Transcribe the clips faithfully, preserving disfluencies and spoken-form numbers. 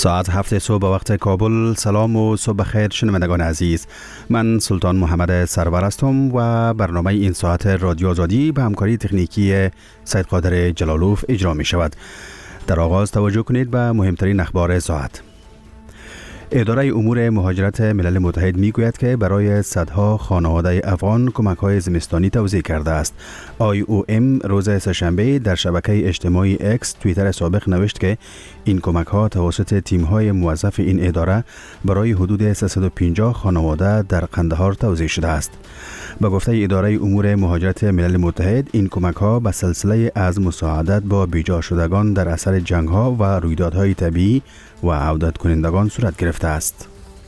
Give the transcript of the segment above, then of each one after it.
ساعت هفت صبح به وقت کابل. سلام و صبح بخیر شنوندگان عزیز. من سلطان محمد سرور هستم و برنامه این ساعت رادیو آزادی به همکاری تکنیکی سید قادر جلالوف اجرا می شود. در آغاز توجه کنید به مهمترین اخبار ساعت. اداره امور مهاجرت ملل متحد می گوید که برای صدها خانواده افغان کمک‌های زمستانی توزیع کرده است. آی او ام روز سه‌شنبه در شبکه اجتماعی اکس توییتر سابق نوشت که این کمک‌ها توسط تیم‌های موظف این اداره برای حدود سیصد و پنجاه خانواده در قندهار توزیع شده است. به گفته اداره امور مهاجرت ملل متحد، این کمک‌ها به سلسله از مساعدت با بیجا شدگان در اثر جنگ‌ها و رویدادهای طبیعی و عودت کنندگان صورت گرفته است.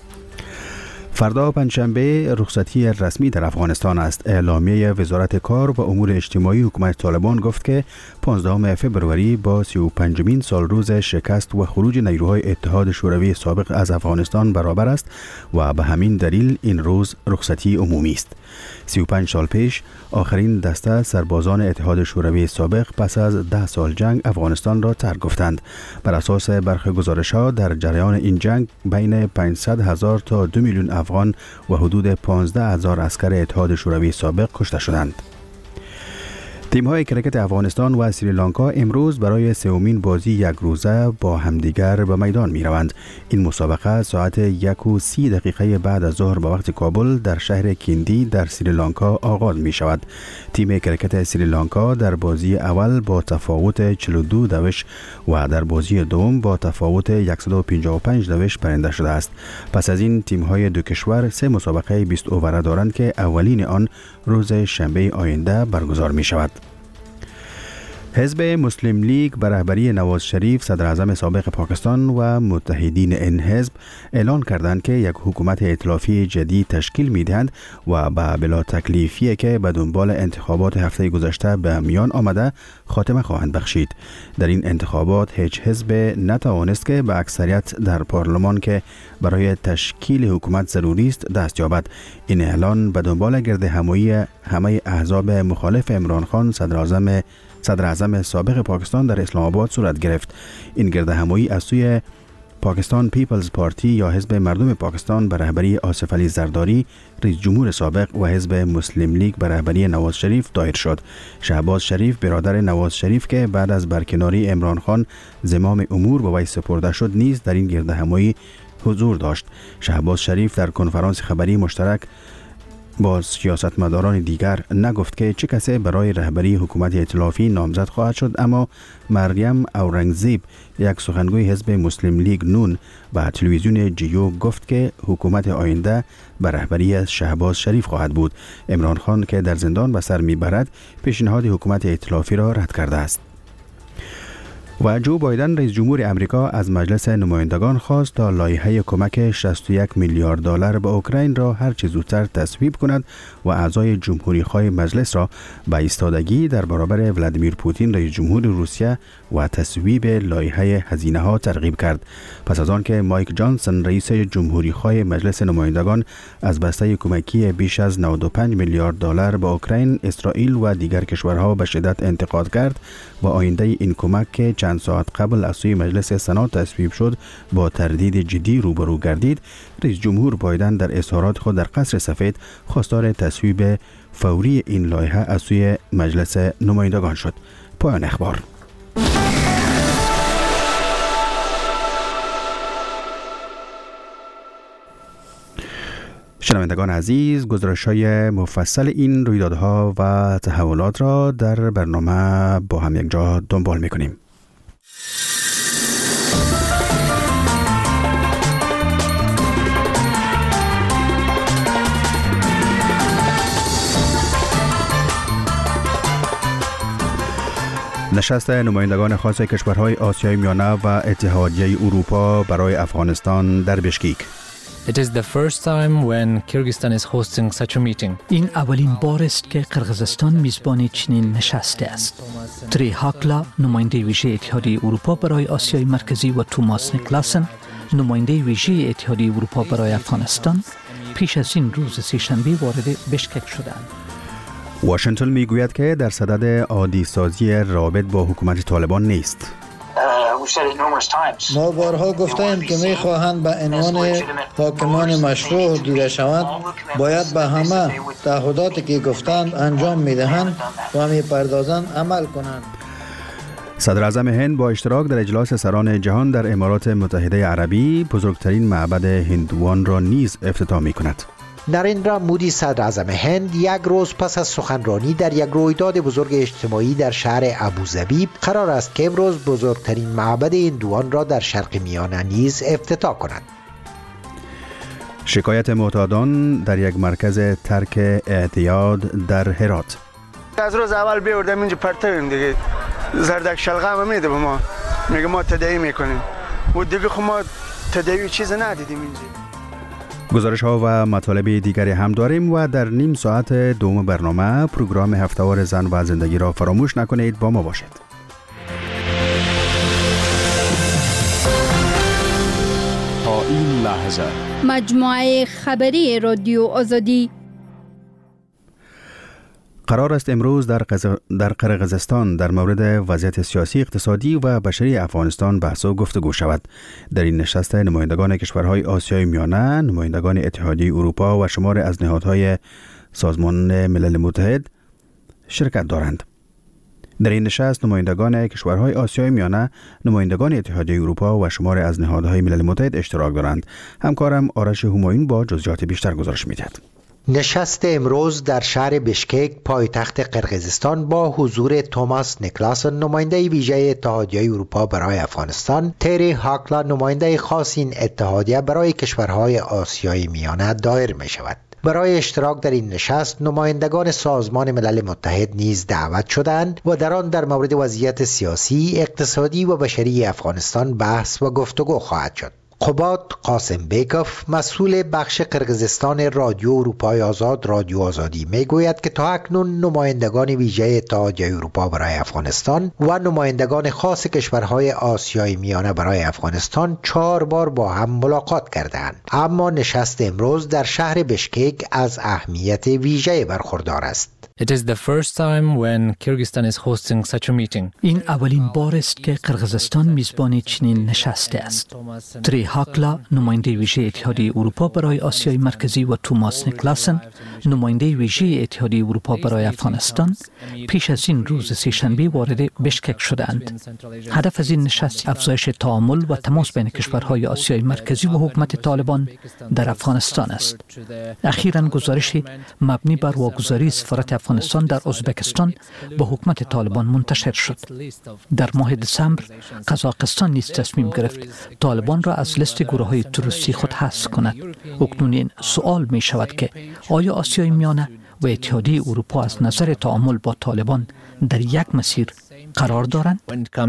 فردا پنجشنبه رخصتی رسمی در افغانستان است. اعلامیه وزارت کار و امور اجتماعی حکومت طالبان گفت که پانزدهم فوریه با سی و پنجمین سال روز شکست و خروج نیروهای اتحاد شوروی سابق از افغانستان برابر است و به همین دلیل این روز رخصتی عمومی است. سی و پنج سال پیش آخرین دسته سربازان اتحاد شوروی سابق پس از ده سال جنگ افغانستان را ترک گفتند. بر اساس برخی گزارش‌ها در جریان این جنگ بین پانصد هزار تا دو میلیون افغان و حدود پانزده هزار عسکر اتحاد شوروی سابق کشته شدند. تیم‌های کرکت افغانستان و سریلانکا امروز برای سومین بازی یک روزه با همدیگر به میدان می‌روند. این مسابقه ساعت یک و سی دقیقه بعد از ظهر به وقت کابل در شهر کیندی در سریلانکا آغاز می‌شود. تیم کرکت سریلانکا در بازی اول با تفاوت چهل و دو دوش و در بازی دوم با تفاوت صد و پنجاه و پنج دوش برنده شده است. پس از این تیم‌های دو کشور سه مسابقه بیست اووره دارند که اولین آن روز شنبه آینده برگزار می‌شود. حزب مسلم لیگ به رهبری نواز شریف صدر اعظم سابق پاکستان و متحدین این حزب اعلان کردند که یک حکومت ائتلافی جدید تشکیل می‌دهند و به بلا تکلیفی که به دنبال انتخابات هفته گذشته به میان آمده خاتمه خواهند بخشید. در این انتخابات هیچ حزب نتوانست که به اکثریت در پارلمان که برای تشکیل حکومت ضروری است دست یابد. این اعلان به دنبال گرد همایی همه احزاب مخالف عمران خان صدر اعظم صدر اعظم سابق پاکستان در اسلام آباد صورت گرفت. این گرد همایی از سوی پاکستان پیپلز پارتی یا حزب مردم پاکستان به رهبری آصف علی زرداری رئیس جمهور سابق و حزب مسلم لیگ به رهبری نواز شریف دایر شد. شهباز شریف برادر نواز شریف که بعد از برکناری عمران خان زمام امور به وی سپرده شد نیز در این گرد همایی حضور داشت. شهباز شریف در کنفرانس خبری مشترک با سیاستمداران دیگر نگفت که چه کسی برای رهبری حکومت ائتلافی نامزد خواهد شد، اما مریم اورنگزیب یک سخنگوی حزب مسلم لیگ نون به تلویزیون جیو گفت که حکومت آینده به رهبری از شهباز شریف خواهد بود. عمران خان که در زندان به سر میبرد پیشنهاد حکومت ائتلافی را رد کرده است. و جو بایدن رئیس جمهور امریکا از مجلس نمایندگان خواست تا لایحه کمک شصت و یک میلیارد دلار به اوکراین را هر چه زودتر تصویب کند و اعضای جمهوری خواه مجلس را به ایستادگی در برابر ولادیمیر پوتین رئیس جمهور روسیه و تصویب لایحه هزینه ها ترغیب کرد. پس از آن که مایک جانسون رئیس جمهوری خواه مجلس نمایندگان از بسته کمکی بیش از نود و پنج میلیارد دلار به اوکراین، اسرائیل و دیگر کشورها به شدت انتقاد کرد و آینده این کمک که چند ساعت قبل از سوی مجلس سنا تصویب شد با تردید جدی روبرو گردید، رئیس جمهور بایدن در اظهارات خود در قصر سفید خواستار تصویب فوری این لایحه از سوی مجلس نمایندگان شد. پایان اخبار. شنوندگان عزیز، گزارش‌های مفصل این رویدادها و تحولات را در برنامه با هم یک جا دنبال می‌کنیم. نشست نمایندگان خاص کشورهای آسیای میانه و اتحادیه اروپا برای افغانستان در بشکیک. It is the first time when Kyrgyzstan is hosting such a meeting. این اولین بار است که قرقیزستان میزبان چنین نشستی است. تری هاکلا، نماینده ویژه اتحادیه اروپا برای آسیای مرکزی و توماس نیکلاسن، نماینده ویژه اتحادیه اروپا برای افغانستان، پیش از این روز سه‌شنبه وارد بشکک شدند. واشنگتن میگوید که در صدد عادی سازی روابط با حکومت طالبان نیست. Uh, ما بارها گفتیم که میخواهند به عنوان حاکمان مشروع دیده شوند، باید به همه تعهداتی که گفتند انجام میدهند و میپردازند عمل کنند. صدر اعظم هند با اشتراک در اجلاس سران جهان در امارات متحده عربی بزرگترین معبد هندوان را نیز افتتاح می کند. نریندرا مودی صدر اعظم هند یک روز پس از سخنرانی در یک رویداد بزرگ اجتماعی در شهر ابوظبی قرار است که امروز بزرگترین معبد هندوان را در شرق میانه نیز افتتاح کند. شکایت معتادان در یک مرکز ترک اعتیاد در هرات. از روز اول بیوردم اینجا پرتویم دیگه، زردک شلغم میده به ما، میگه ما تداوی میکنیم و دیگه خب ما تداوی چیز ندیدیم اینجا. گزارش ها و مطالب دیگری هم داریم و در نیم ساعت دوم برنامه پروگرام هفته‌وار زن و زندگی را فراموش نکنید، با ما باشید. تا این لحظه مجموعه خبری رادیو آزادی. قرار است امروز در, قز... در قرقیزستان در مورد وضعیت سیاسی، اقتصادی و بشری افغانستان بحث و گفتگو شود. در این نشست نمایندگان کشورهای آسیای میانه، نمایندگان اتحادیه اروپا و شمار از نهادهای سازمان ملل متحد شرکت دارند. در این نشست نمایندگان کشورهای آسیای میانه، نمایندگان اتحادیه اروپا و شمار از نهادهای ملل متحد اشتراک دارند. همکارم آرش همایون با جزئیات بیشتر گزارش می‌دهد. نشست امروز در شهر بشکک پایتخت قرقیزستان با حضور توماس نیکلاسن نماینده ویژه اتحادیه اروپا برای افغانستان، تری هاکلا نماینده خاص این اتحادیه برای کشورهای آسیای میانه دایر می شود. برای اشتراک در این نشست نمایندگان سازمان ملل متحد نیز دعوت شدند و در آن در مورد وضعیت سیاسی، اقتصادی و بشری افغانستان بحث و گفتگو خواهد شد. قباد قاسم بیکوف مسئول بخش قرقیزستان رادیو اروپای آزاد رادیو آزادی میگوید که تا اکنون نمایندگان ویژه اتحادیه اروپا برای افغانستان و نمایندگان خاص کشورهای آسیای میانه برای افغانستان چهار بار با هم ملاقات کردند، اما نشست امروز در شهر بشکک از اهمیت ویژه برخوردار است. It is the first time when Kyrgyzstan is hosting such a meeting. این اولین بار است که قرقیزستان میزبان چنین نشسته است. تری هاکلا نماینده ویژه اتحادیه اروپا برای آسیای مرکزی و توماس نیکلاسن نماینده ویژه اتحادیه اروپا برای افغانستان پیش از این روز سه‌شنبه وارد بشکک شدند. هدف از این نشست افزایش تعامل و تماس بین کشورهای آسیای مرکزی و حکومت طالبان در افغانستان است. اخیراً گزارش مبنی بر واگذاری سفارت افغانستان در ازبکستان به حکومت طالبان منتشر شد. در ماه دسامبر قزاقستان نیز تصمیم گرفت طالبان را از لیست گروه‌های تروریستی خود حذف کند. اکنون این سوال می شود که آیا آسیای میانه و اتحادیه اروپا از نظر تعامل با طالبان در یک مسیر قرار دارند؟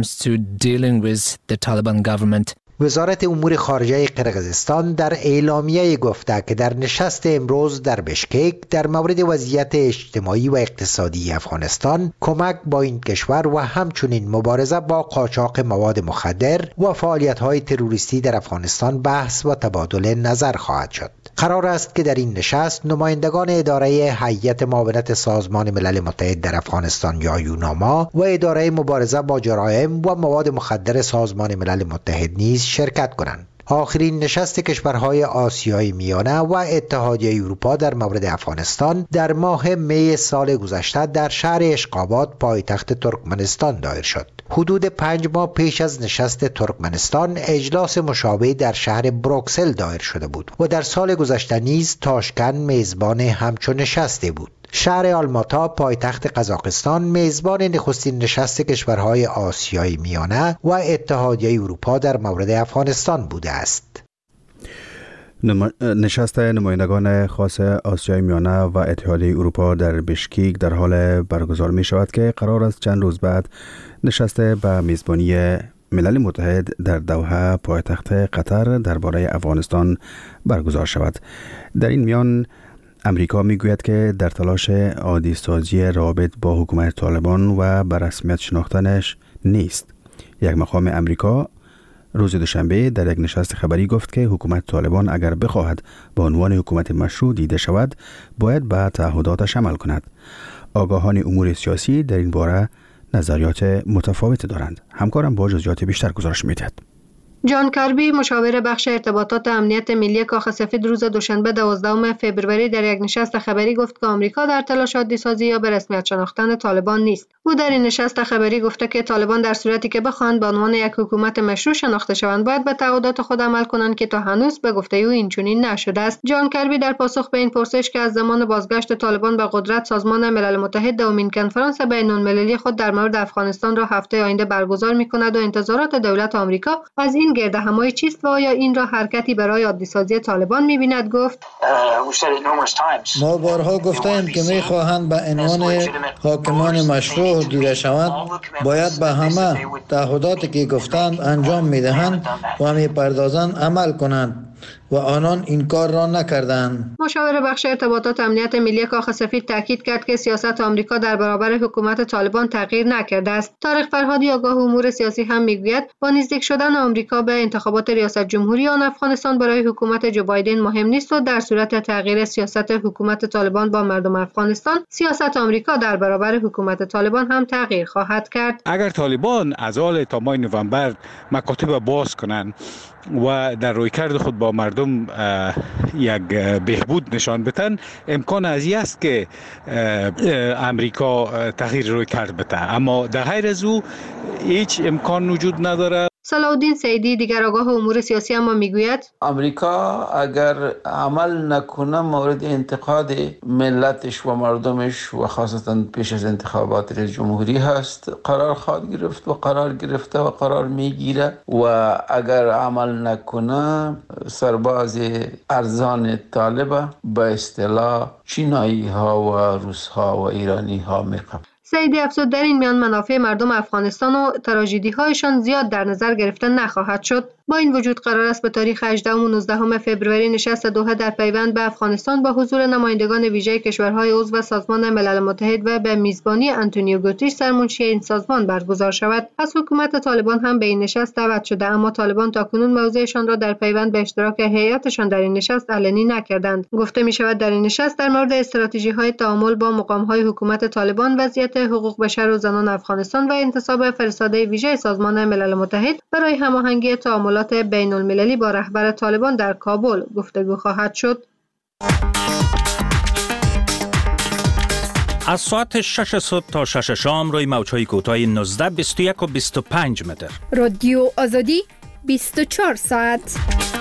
وزارت امور خارجه قرقیزستان در اعلامیه گفته که در نشست امروز در بشکک در مورد وضعیت اجتماعی و اقتصادی افغانستان، کمک با این کشور و همچنین مبارزه با قاچاق مواد مخدر و فعالیت‌های تروریستی در افغانستان بحث و تبادل نظر خواهد شد. قرار است که در این نشست نمایندگان اداره هیئت معاونت سازمان ملل متحد در افغانستان یا یوناما و اداره مبارزه با جرایم و مواد مخدر سازمان ملل متحد نیز شرکت کنند. آخرین نشست کشورهای آسیای میانه و اتحادیه اروپا در مورد افغانستان در ماه می سال گذشته در شهر اشقاباد پایتخت ترکمنستان دایر شد. حدود پنج ماه پیش از نشست ترکمنستان اجلاس مشابه در شهر بروکسل دایر شده بود و در سال گذشته نیز تاشکند میزبان همچون نشستی بود. شهر آلماتا پایتخت قزاقستان میزبان نخستین نشست کشورهای آسیای میانه و اتحادیه اروپا در مورد افغانستان بوده است. نشست نمایندگان خاص آسیای میانه و اتحادیه اروپا در بشکک در حال برگزار می شود که قرار است چند روز بعد نشست به میزبانی ملل متحد در دوحه پایتخت قطر درباره افغانستان برگزار شود. در این میان امریکا میگوید که در تلاش عادی سازی روابط با حکومت طالبان و به رسمیت شناختنش نیست. یک مقام امریکا روز دوشنبه در یک نشست خبری گفت که حکومت طالبان اگر بخواهد به عنوان حکومت مشروع دیده شود، باید به تعهداتش عمل کند. آگاهان امور سیاسی در این باره نظریات متفاوتی دارند. همکارم با جزئیات بیشتر گزارش می‌دهد. جان کربی مشاور بخش ارتباطات امنیت ملی کاخ سفید روز دوشنبه دوازدهم فوریه در یک نشست خبری گفت که آمریکا در تلاش عادی‌سازی یا به رسمیت شناختن طالبان نیست. او در این نشست خبری گفته که طالبان در صورتی که بخواهند به عنوان یک حکومت مشروع شناخته شوند باید به تعهدات خود عمل کنند که تا هنوز به گفته او اینچنین نشده است. جان کربی در پاسخ به این پرسش که از زمان بازگشت طالبان به قدرت سازمان ملل متحد دومین کنفرانس بین‌المللی خود در مورد افغانستان را هفته آینده برگزار می‌کند و انتظارات دولت آمریکا از این گردهمایی چیست و آیا این را حرکتی برای عادی‌سازی طالبان می‌بیند؟ گفت ما بارها گفتیم که می‌خواهند به عنوان حاکمان مشروع دیده شوند باید به همه تعهداتی که گفتند انجام می‌دهند و می‌پردازند عمل کنند و آنان این کار را نکردند. مشاور بخش ارتباطات امنیت ملی کاخ سفید تاکید کرد که سیاست آمریکا در برابر حکومت طالبان تغییر نکرده است. طارق فرهادی آگاه امور سیاسی هم میگوید با نزدیک شدن آمریکا به انتخابات ریاست جمهوری آن افغانستان برای حکومت جو بایدن مهم نیست و در صورت تغییر سیاست حکومت طالبان با مردم افغانستان سیاست آمریکا در برابر حکومت طالبان هم تغییر خواهد کرد. اگر طالبان از حال تا ماه نوامبر مکاتب باز کنند و در رویکرد خود با مردم یک بهبود نشان بدن امکان از این است که امریکا تغییر رویکرد بده، اما در غیر از او هیچ امکان وجود نداره. صلاح سعیدی دیگر آگاه امور سیاسی اما میگوید امریکا اگر عمل نکنه مورد انتقاد ملتش و مردمش و خاصتا پیش از انتخابات رئیس جمهوری هست قرار خواهد گرفت و قرار گرفته و قرار میگیره و اگر عمل نکنه سرباز ارزان طالب به اصطلاح چینایی ها و روس ها و ایرانی ها میقبل. سعیدی افزود در این میان منافع مردم افغانستان و تراژدی هایشان زیاد در نظر گرفته نخواهد شد. با این وجود قرار است به تاریخ هجدهم و نوزدهم فوریه نشست دوحه در پیوند به افغانستان با حضور نمایندگان ویژه کشورهای عضو سازمان ملل متحد و به میزبانی آنتونیو گوتریش سرمنشی این سازمان برگزار شود. از حکومت طالبان هم به این نشست دعوت شده، اما طالبان تاکنون موضعشان را در پیوند به اشتراک هیئتشان در این نشست علنی نکردند. گفته می شود در این نشست در مورد استراتژی‌های تعامل با مقام‌های حکومت طالبان، وضعیت حقوق بشر و زنان افغانستان و انتصاب فرستاده ویژه سازمان ملل متحد برای هماهنگی تعاملات بین المللی با رهبر طالبان در کابل گفتگو خواهد شد. از ساعت شش صبح تا شش شام روی موج‌های کوتاه نوزده، بیست و یک و بیست و پنج متر. رادیو آزادی بیست و چهار ساعت.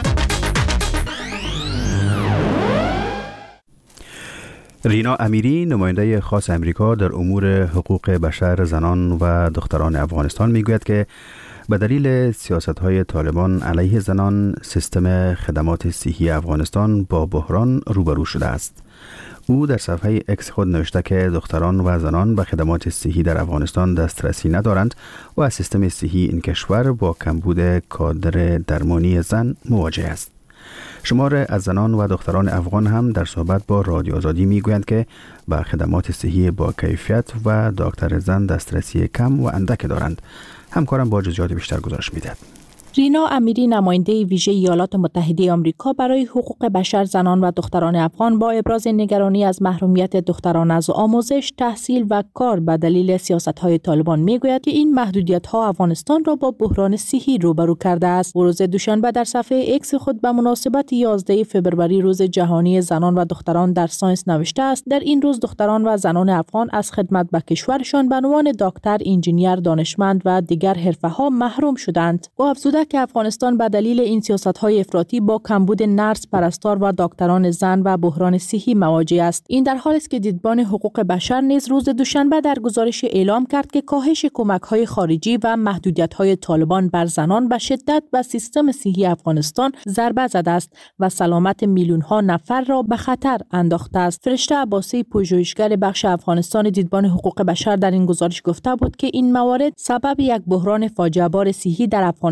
رینا امیری نماینده خاص امریکا در امور حقوق بشر زنان و دختران افغانستان میگوید که به دلیل سیاست‌های طالبان علیه زنان سیستم خدمات صحی افغانستان با بحران روبرو شده است. او در صفحه اکس خود نوشته که دختران و زنان به خدمات صحی در افغانستان دسترسی ندارند و از سیستم صحی این کشور با کمبود کادر درمانی زن مواجه است. شمار از زنان و دختران افغان هم در صحبت با رادیو آزادی میگویند که به خدمات صحی با کیفیت و دکتر زن دسترسی کم و اندک دارند. همکارم با جزئیات بیشتر گزارش میدهد. رینا امیری نماینده ویژه ایالات متحده آمریکا برای حقوق بشر زنان و دختران افغان با ابراز نگرانی از محرومیت دختران از آموزش، تحصیل و کار به دلیل سیاست‌های طالبان میگوید که این محدودیت‌ها افغانستان را با بحران صحی روبرو کرده است. روز دوشنبه در صفحه اکس خود به مناسبت یازده فوریه روز جهانی زنان و دختران در ساینس نوشته است: در این روز دختران و زنان افغان از خدمت به کشورشان به عنوان دکتر، انجینیر، دانشمند و دیگر حرفه‌ها محروم شدند. او افزوده که افغانستان به دلیل این سیاست‌های افراطی با کمبود نرس، پرستار و دکتران زن و بحران صحی مواجه است. این در حالی است که دیدبان حقوق بشر نیز روز دوشنبه در گزارش اعلام کرد که کاهش کمک‌های خارجی و محدودیت‌های طالبان بر زنان به شدت به سیستم صحی افغانستان ضربه زده است و سلامت میلیون‌ها نفر را به خطر انداخته است. فرشته عباسی، پژوهشگر بخش افغانستان دیدبان حقوق بشر، در این گزارش گفته بود که این موارد سبب یک بحران فاجعه‌بار صحی در افغانستان شد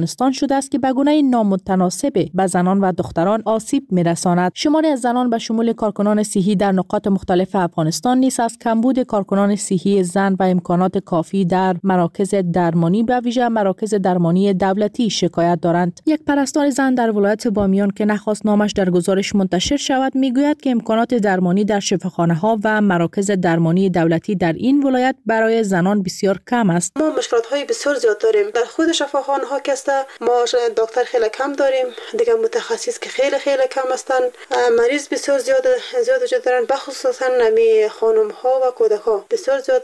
شده است که به گونه نامتناسب به زنان و دختران آسیب می‌رساند. شماری از زنان به شمول کارکنان صحی در نقاط مختلف افغانستان نیز از کمبود کارکنان صحی زن و امکانات کافی در مراکز درمانی به ویژه مراکز درمانی دولتی شکایت دارند. یک پرستار زن در ولایت بامیان که نخواست نامش در گزارش منتشر شود میگوید که امکانات درمانی در شفاخانه‌ها و مراکز درمانی دولتی در این ولایت برای زنان بسیار کم است. ما مشکلات‌های بسیار زیاد داریم. در خود شفاخانه‌ها که است ما دکتر خیلی کم داریم، دیگه متخصص که خیلی خیلی کم هستند. مریض بسیار زیاد زیاد وجود دارند، بخصوصا نمی خانم‌ها و کودک‌ها بسیار زیاد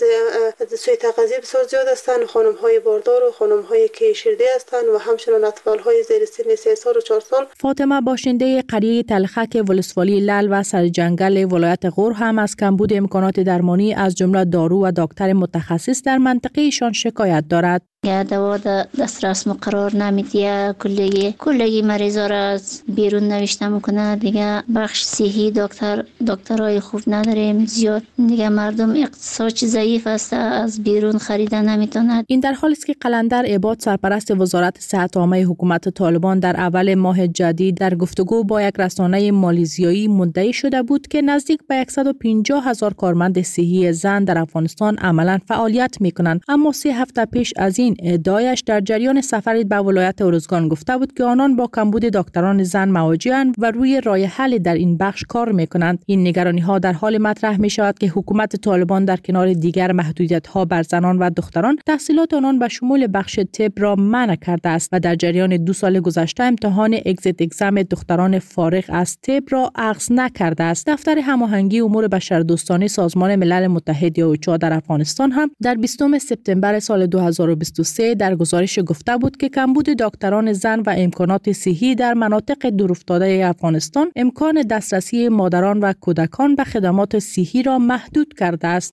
از سوی تغذیه بسیار زیاد هستند. خانم‌های باردار و خانم‌هایی که شیرده هستند و همچنین اطفال‌های زیر سن سه سال و چهار سال. فاطمه باشنده قریه تلخک ولسوالی لل و سرجنگل ولایت غور هم از کمبود امکانات درمانی از جمله دارو و دکتر متخصص در منطقه ایشان شکایت دارد. یا دوا دسترس مقرار نمیدیه، کلگی کلگی مریضا را از بیرون نوشته میکنه. دیگه بخش صحی دکتر دکترای خوب نداریم زیاد. دیگه مردم اقتصادی ضعیف است، از بیرون خریدن نمیتونه. این در حالی است که قلندر عباد سرپرست وزارت صحت عامه حکومت طالبان در اول ماه جدید در گفتگو با یک رسانه مالیزیایی مدعی شده بود که نزدیک به صد و پنجاه هزار کارمند صحی زن در افغانستان عملاً فعالیت میکنند. اما سه هفته پیش از این ادعایش در جریان سفری به ولایت ارزگان گفته بود که آنان با کمبود دکتران زن مواجه‌اند و روی راه حل در این بخش کار میکنند. این نگرانی ها در حال مطرح می شود که حکومت طالبان در کنار دیگر محدودیت ها بر زنان و دختران تحصیلات آنان به شمول بخش طب را منع کرده است و در جریان دو سال گذشته امتحان اگزیت اگزم دختران فارغ از طب را اخذ نکرده است. دفتر هماهنگی امور بشردوستانه سازمان ملل متحد یا اوچا در افغانستان هم در بیستم سپتامبر سال دو هزار و بیست و سه در گزارش گفته بود که کمبود دکتران زن و امکانات صحی در مناطق دورافتاده افغانستان امکان دسترسی مادران و کودکان به خدمات صحی را محدود کرده است.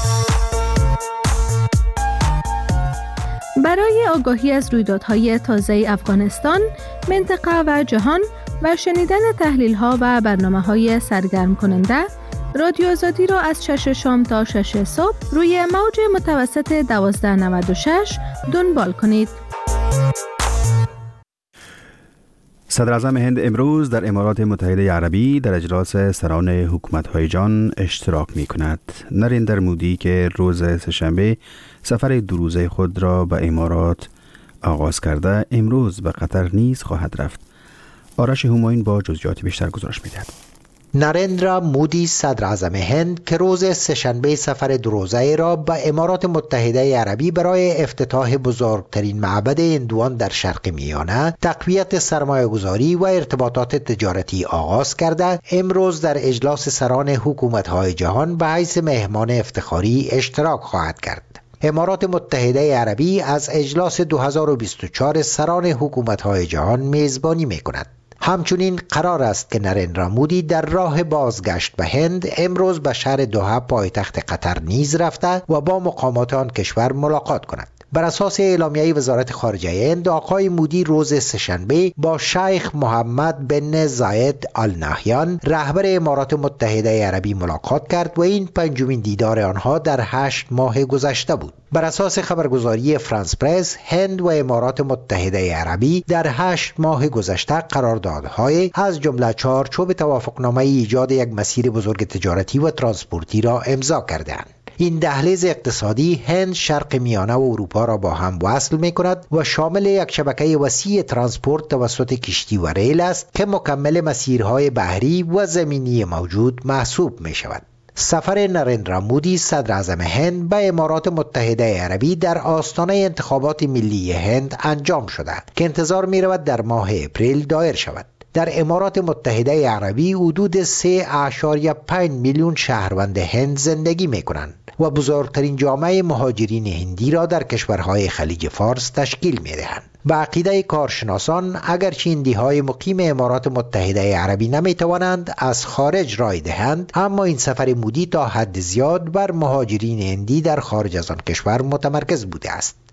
برای آگاهی از رویدادهای تازه افغانستان، منطقه و جهان و شنیدن تحلیل‌ها و برنامه‌های سرگرم کننده، رادیو آزادی را از شش شام تا شش صبح روی موج متوسط دوازده نود و شش دنبال کنید. صدر اعظم هند امروز در امارات متحده عربی در اجلاس سران حکومت‌های جهان اشتراک می‌کند. نریندر مودی که روز سه‌شنبه سفر دو روزه خود را به امارات آغاز کرده، امروز به قطر نیز خواهد رفت. آرش همایون با جزئیات بیشتر گزارش می‌دهد. نریندرا مودی صدر اعظم هند که روز سه‌شنبه سفر دو روزه را به امارات متحده عربی برای افتتاح بزرگترین معبد هندوان در شرق میانه، تقویت سرمایه‌گذاری و ارتباطات تجارتی آغاز کرده، امروز در اجلاس سران حکومت‌های جهان به حیث مهمان افتخاری اشتراک خواهد کرد. امارات متحده عربی از اجلاس دو هزار و بیست و چهار سران حکومت‌های جهان میزبانی می‌کند. همچنین قرار است که نریندرا مودی در راه بازگشت به هند امروز به شهر دوحه پایتخت قطر نیز رفته و با مقامات آن کشور ملاقات کند. بر اساس اعلامیه وزارت خارجه هند، آقای مودی روز سه‌شنبه با شیخ محمد بن زاید آل نهیان رهبر امارات متحده عربی ملاقات کرد و این پنجمین دیدار آنها در هشت ماه گذشته بود. بر اساس خبرگزاری فرانس پرس، هند و امارات متحده عربی در هشت ماه گذشته قراردادهای از جمله چارچوب توافقنامه ایجاد یک مسیر بزرگ تجارتی و ترانسپورتی را امضا کردند. این دهلیز اقتصادی هند، شرق میانه و اروپا را با هم وصل می کند و شامل یک شبکه وسیع ترانسپورت توسط کشتی و ریل است که مکمل مسیرهای بحری و زمینی موجود محسوب می شود. سفر نریندرا مودی صدر اعظم هند به امارات متحده عربی در آستانه انتخابات ملی هند انجام شده که انتظار می رود در ماه اپریل دایر شود. در امارات متحده عربی حدود سه اشاریه پنج میلیون شهروند هند زندگی می کنند و بزرگترین جامعه مهاجرین هندی را در کشورهای خلیج فارس تشکیل می دهند. به عقیده کارشناسان، اگرچه هندی‌های مقیم امارات متحده عربی نمی توانند از خارج رای دهند، اما این سفر مودی تا حد زیاد بر مهاجرین هندی در خارج از آن کشور متمرکز بوده است.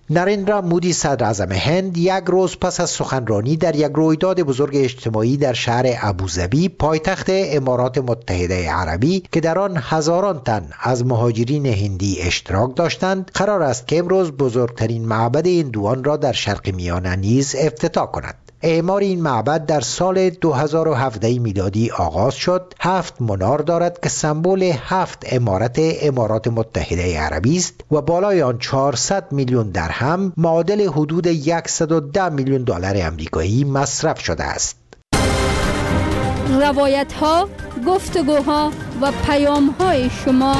نریندرا مودی صدر اعظم هند یک روز پس از سخنرانی در یک رویداد بزرگ اجتماعی در شهر ابوظبی پایتخت امارات متحده عربی که در آن هزاران تن از مهاجرین هندی اشتراک داشتند قرار است که امروز بزرگترین معبد هندوان را در شرق میانه نیز افتتاح کند. اعمار این معبد در سال دو هزار و هفده میلادی آغاز شد. هفت منار دارد که سمبل هفت امارت امارات متحده عربی است و بالای آن چهارصد میلیون درهم معادل حدود صد و ده میلیون دلار آمریکایی مصرف شده است. روایت ها، گفتگوها و پیام های شما.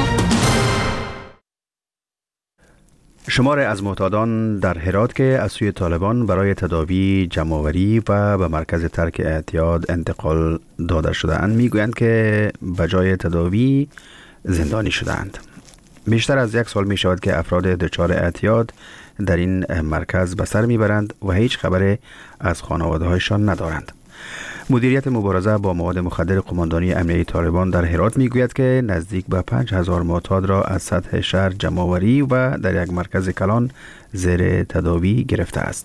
شمار از معتادان در هرات که از سوی طالبان برای تداوی جمع‌آوری و به مرکز ترک اعتیاد انتقال داده شده‌اند میگویند که بجای تداوی زندانی شده‌اند. بیشتر از یک سال می شود که افراد دچار اعتیاد در این مرکز به سر میبرند و هیچ خبر از خانواده‌هایشان ندارند. مدیریت مبارزه با مواد مخدر قماندانی امنیتی طالبان در هرات میگوید که نزدیک به پنج هزار معتاد را از سطح شهر جمع‌آوری و در یک مرکز کلان زیر تداوی گرفته است.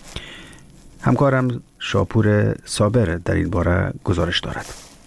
همکارم شاپور صابر در این باره گزارش دارد.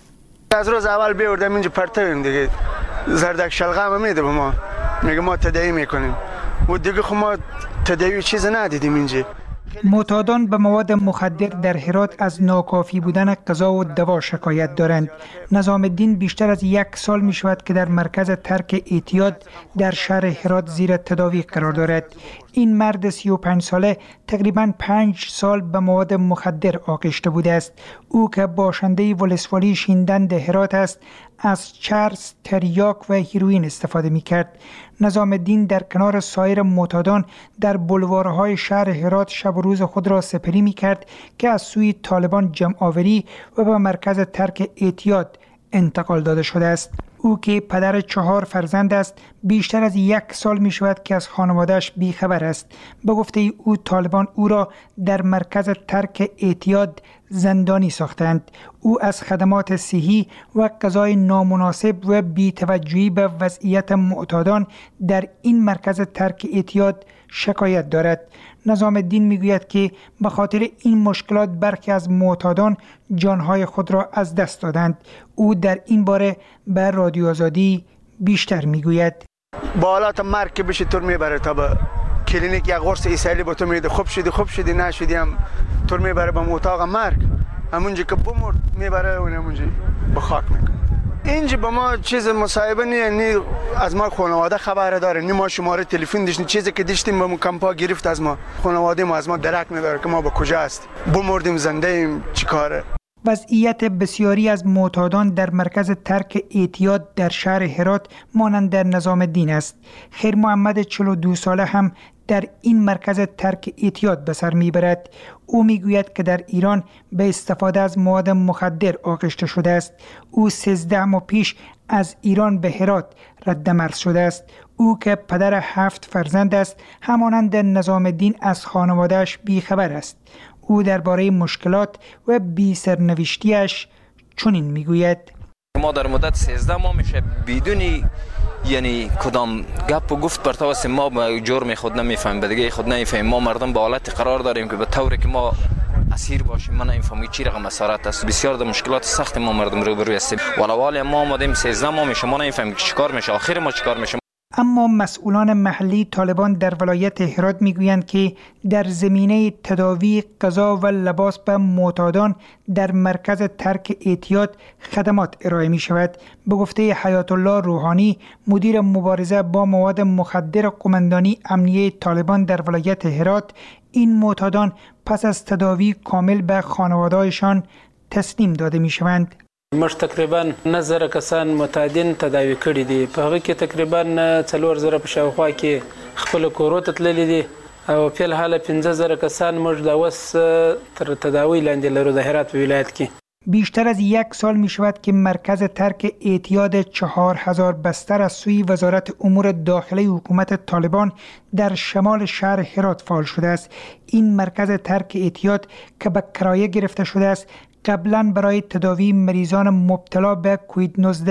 از روز اول بیوردم اینجا پرتویم دیگه زردک شلغه هم میده به ما، میگه ما تداوی میکنیم و دیگه خب ما تداوی چیز ندیدیم اینجا. معتادان به مواد مخدر در هرات از ناکافی بودن غذا و دوا شکایت دارند. نظام الدین بیشتر از یک سال می شود که در مرکز ترک اعتیاد در شهر هرات زیر تداوی قرار دارد. این مرد سی و پنج ساله تقریباً پنج سال به مواد مخدر آغشته بوده است. او که باشنده ولسوالی شیندند هرات است، از چرس، تریاک و هیروئین استفاده می کرد. نظام الدین در کنار سایر معتادان در بلوارهای شهر هرات شب و روز خود را سپری می کرد که از سوی طالبان جمع‌آوری و به مرکز ترک اعتیاد انتقال داده شده است. او که پدر چهار فرزند است، بیشتر از یک سال می شود که از خانواده‌اش بیخبر است. به گفته او طالبان او را در مرکز ترک اعتیاد زندانی ساختند. او از خدمات صحی و غذای نامناسب و بی‌توجهی به وضعیت معتادان در این مرکز ترک اعتیاد شکایت دارد. نظام الدین میگوید که به خاطر این مشکلات برخی از معتادان جانهای خود را از دست دادند. او در این باره به رادیو آزادی بیشتر میگوید. با حالات مرگ که بشه طور میبره تا به کلینیک یک قرص ایسایلی با تو میده، خوب شدی خوب شدی نشدی هم طور میبره به اتاق مرگ، همونجا که بمرد میبره و همونجا به خاک میکنه. اینجا با ما چیز مصاحبه نیه، نی از ما خانواده خبر داره، نی ما شماره تلفن داشتیم، چیزی که داشتیم به کمپا گرفت از ما، خانواده ما از ما درک نداره که ما با کجا هستیم، بمردیم زنده ایم چیکاره. وضعیت بسیاری از معتادان در مرکز ترک اعتیاد در شهر هرات مانند در نظام الدین است. خیر محمد چهل و دو ساله هم در این مرکز ترک اعتیاد به سر میبرد. او میگوید که در ایران به استفاده از مواد مخدر آغشته شده است. او سیزده ماه پیش از ایران به هرات رد مرز شده است. او که پدر هفت فرزند است، همانند نظام الدین از خانواده‌اش بیخبر است. او درباره مشکلات و بی سرنوشتیش چنین میگوید: ما در مدت سیزده ماه میشه بدونی یعنی کدام گپ و گفت برتاوس ما به جرم خود نمیفهمیم، به دیگه خود نمیفهمیم. ما مردم به حالت قرار داریم که به طوری که ما اسیر باشیم. من نمیفهمم چی رقم اسارت است. بسیار در مشکلات سخت ما مردم روبرو هستیم. ولوال ما اومدیم سیزده ماه میشه ما نمیفهمیم چیکار میشه، آخر ما چیکار میشه. اما مسئولان محلی طالبان در ولایت هرات میگویند که در زمینه تداوی، غذا و لباس به معتادان در مرکز ترک اعتیاد خدمات ارائه می شود. به گفته حیات الله روحانی، مدیر مبارزه با مواد مخدر قماندانی امنیتی طالبان در ولایت هرات، این معتادان پس از تداوی کامل به خانواده‌هایشان تسلیم داده می شوند. موږ تقریبا نظر کسان معتادین تداوی کړي دي. په هغه کې تقریبا څلور زره په شاوخوا کې خپل کورو ته تللي دي او په الحال پنځه زره کسان موږ د اوس تر تداوی لاندې لرو د هرات ولایت کې. بیشتر از یک سال می شود که مرکز ترک اعتیاد چهار هزار بستر از سوی وزارت امور داخله حکومت طالبان در شمال شهر هرات فعال شده است. این مرکز ترک اعتیاد که به کرایه گرفته شده است، قبلا برای تداوی مریضان مبتلا به کووید نوزده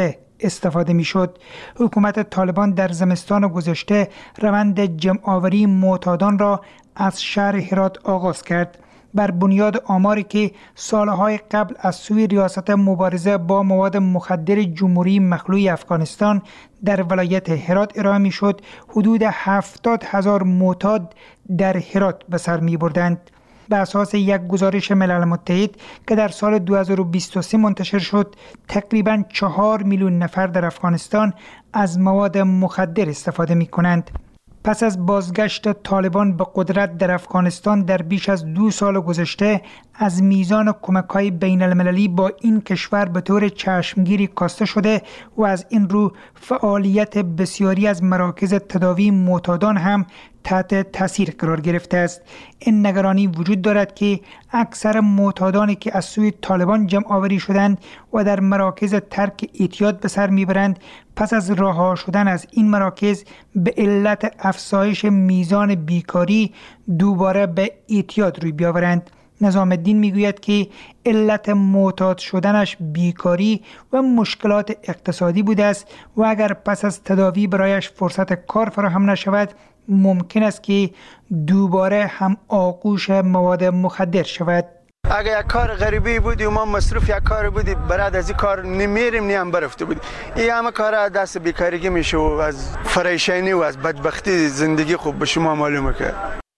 استفاده می شد. حکومت طالبان در زمستان گذشته روند جمع‌آوری معتادان را از شهر هرات آغاز کرد. بر بنیاد آماری که سالهای قبل از سوی ریاست مبارزه با مواد مخدر جمهوری مخلوع افغانستان در ولایت هرات ارائه می شد، حدود هفتاد هزار معتاد در هرات به سر می بردند. به اساس یک گزارش ملل متحد که در سال دو هزار و بیست و سه منتشر شد، تقریباً چهار میلیون نفر در افغانستان از مواد مخدر استفاده می کنند. پس از بازگشت طالبان به قدرت در افغانستان در بیش از دو سال گذشته، از میزان کمک‌های بین المللی با این کشور به طور چشمگیری کاسته شده و از این رو فعالیت بسیاری از مراکز تداوی معتادان هم تحت تاثیر قرار گرفته است. این نگرانی وجود دارد که اکثر معتادانی که از سوی طالبان جمع آوری شدند و در مراکز ترک اعتیاد به سر میبرند، پس از رها شدن از این مراکز به علت افزایش میزان بیکاری دوباره به اعتیاد روی بیاورند. نظام الدین میگوید که علت معتاد شدنش بیکاری و مشکلات اقتصادی بوده است و اگر پس از تداوی برایش فرصت کار فراهم نشود، ممکن است که دوباره هم آغوش مواد مخدر شود. اگر یک کار غریبی بودی و ما مصروف یک کار بودی، برای از این کار نمیریم نیم برفته بودی. این همه کار دست بیکارگی میشه و از فریشانی و از بدبختی زندگی خوب به شما معلومه که.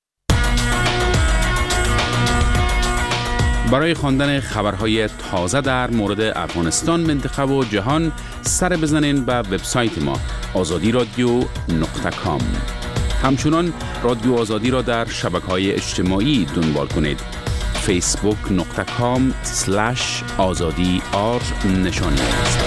برای خواندن خبرهای تازه در مورد افغانستان، منطقه و جهان سر بزنین به وبسایت ما آزادی رادیو نقطه کام. همچنان رادیو آزادی را در شبکه‌های اجتماعی دنبال کنید. فیسبوک نقطه کام سلش آزادی آر نشانی است.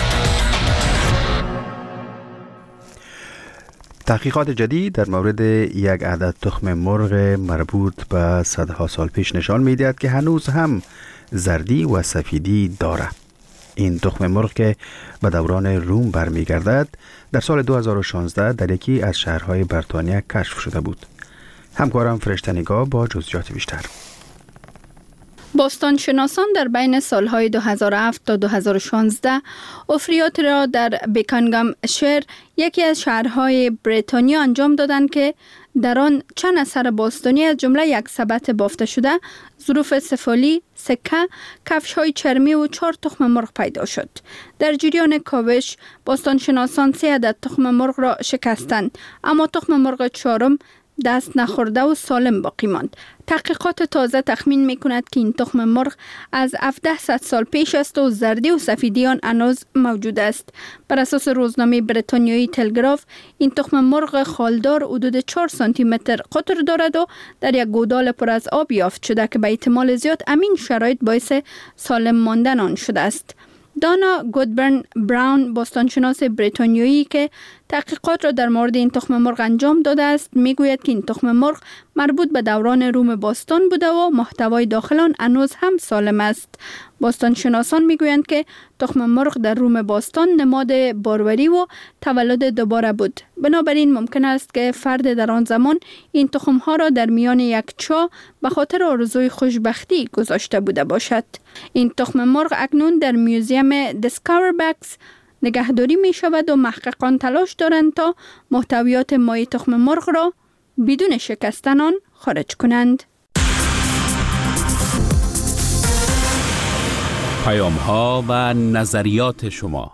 تحقیقات جدید در مورد یک عدد تخم مرغ مربوط به صدها سال پیش نشان می‌دهد که هنوز هم زردی و سفیدی دارد. این تخم مرغ که به دوران روم برمیگردد، در سال دو هزار و شانزده در یکی از شهرهای بریتانیا کشف شده بود. همکارم فرشته نگاه با جزئیات بیشتر. باستانشناسان در بین سالهای دو هزار و هفت تا دو هزار و شانزده افریات را در بیکانگام شهر، یکی از شهرهای بریتانیا، انجام دادند که در آن چند اثر باستانی از جمله یک سبد بافته شده، ظروف سفالی، سکه، کفش‌های چرمی و چهار تخم مرغ پیدا شد. در جریان کاوش باستانشناسان سه عدد تخم مرغ را شکستند، اما تخم مرغ چهارم دست نخورده و سالم باقی ماند. تحقیقات تازه تخمین می کند که این تخم مرغ از هفتصد سال پیش است و زردی و سفیدی آن هنوز موجود است. بر اساس روزنامه بریتانیایی تلگراف، این تخم مرغ خالدار حدود چهار سانتی متر قطر دارد و در یک گودال پر از آب یافت شده که به احتمال زیاد امین شرایط باعث سالم ماندن آن شده است. دانا گودبرن براون، باستانشناس بریتانیایی که تحقیقات را در مورد این تخم مرغ انجام داده است، میگوید که این تخم مرغ مربوط به دوران روم باستان بوده و محتوای داخل آن هنوز هم سالم است. باستانشناسان میگویند که تخم مرغ در روم باستان نماد باروری و تولد دوباره بود. بنابراین ممکن است که فرد در آن زمان این تخم ها را در میان یک چاه به خاطر آرزوی خوشبختی گذاشته بوده باشد. این تخم مرغ اکنون در میوزیم دیسکاور بکس نگهداری می شود و محققان تلاش دارند تا محتویات مای تخم مرغ را بدون شکستن آن خارج کنند. پیام ها و نظریات شما.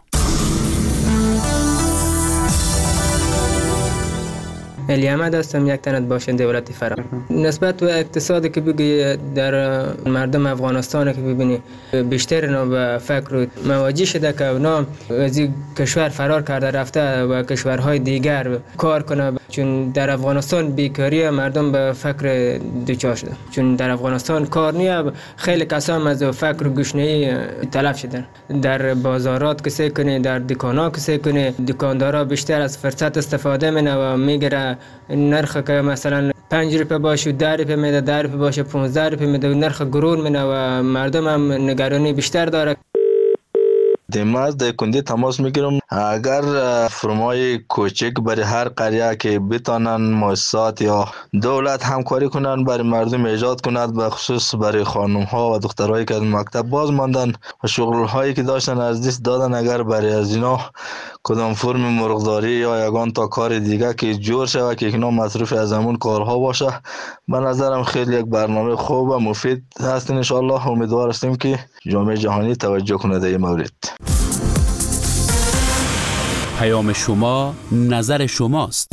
علی احمد هستم، یک تنت باشنده ولایت فرا. نسبت به اقتصادی که بگی در مردم افغانستان که ببینی بیشتر اینا به فکر مواجه شده که اونا از کشور فرار کرده رفته و کشورهای دیگر کار کنه، چون در افغانستان بیکاری مردم به فکر دوچار شده، چون در افغانستان کار نیه. خیلی کسان از فکر گشنه‌ای تلف شدن. در بازارات کسی کنه، در دکانا کسی کنه، دکاندارا بیشتر از فرصت استفاده منه و میگیره نرخ که مثلا پنج روپیه باشه ده روپیه میده، ده روپیه باشه پانزده روپیه میده و نرخ گرون منه و مردم هم نگرانی بیشتر داره. فاطمه از در کندی تماس میگیرم. اگر فرمای کوچک برای هر قریه که بتانن مؤسسات یا دولت همکاری کنن برای مردم ایجاد کند، به خصوص برای خانم ها و دخترایی که از مکتب باز ماندن و شغل هایی که داشتن از دست دادن، اگر برای از اینا کدام فرم مرغداری یا یگان تا کار دیگه که جور شود که اینا مصروف از همون کارها باشه، به نظرم خیلی یک برنامه خوب و مفید هست. ان شاء الله امیدوار هستیم که جامعه جهانی توجه کنه در این مورد. پیام شما نظر شماست.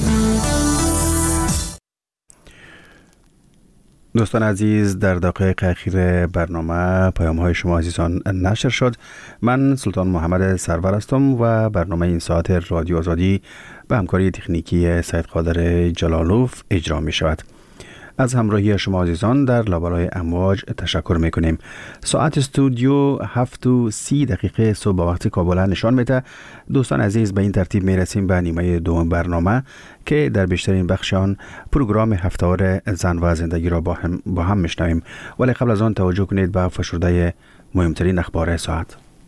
دوستان عزیز، در دقایق اخیر برنامه پیام های شما عزیزان نشر شد. من سلطان محمد سرور هستم و برنامه این ساعت رادیو آزادی به همکاری تکنیکی سید قادر جلالوف اجرا می شود. از همراهی شما عزیزان در لابلای امواج تشکر میکنیم. ساعت استودیو هفت و سی دقیقه صبح با وقت کابل نشان میده. دوستان عزیز، به این ترتیب میرسیم به نیمه دوم برنامه که در بیشترین بخشان پروگرام هفته‌وار زن و زندگی را با هم, با هم میشنویم. ولی قبل از آن توجه کنید به فشرده مهمترین اخبار ساعت.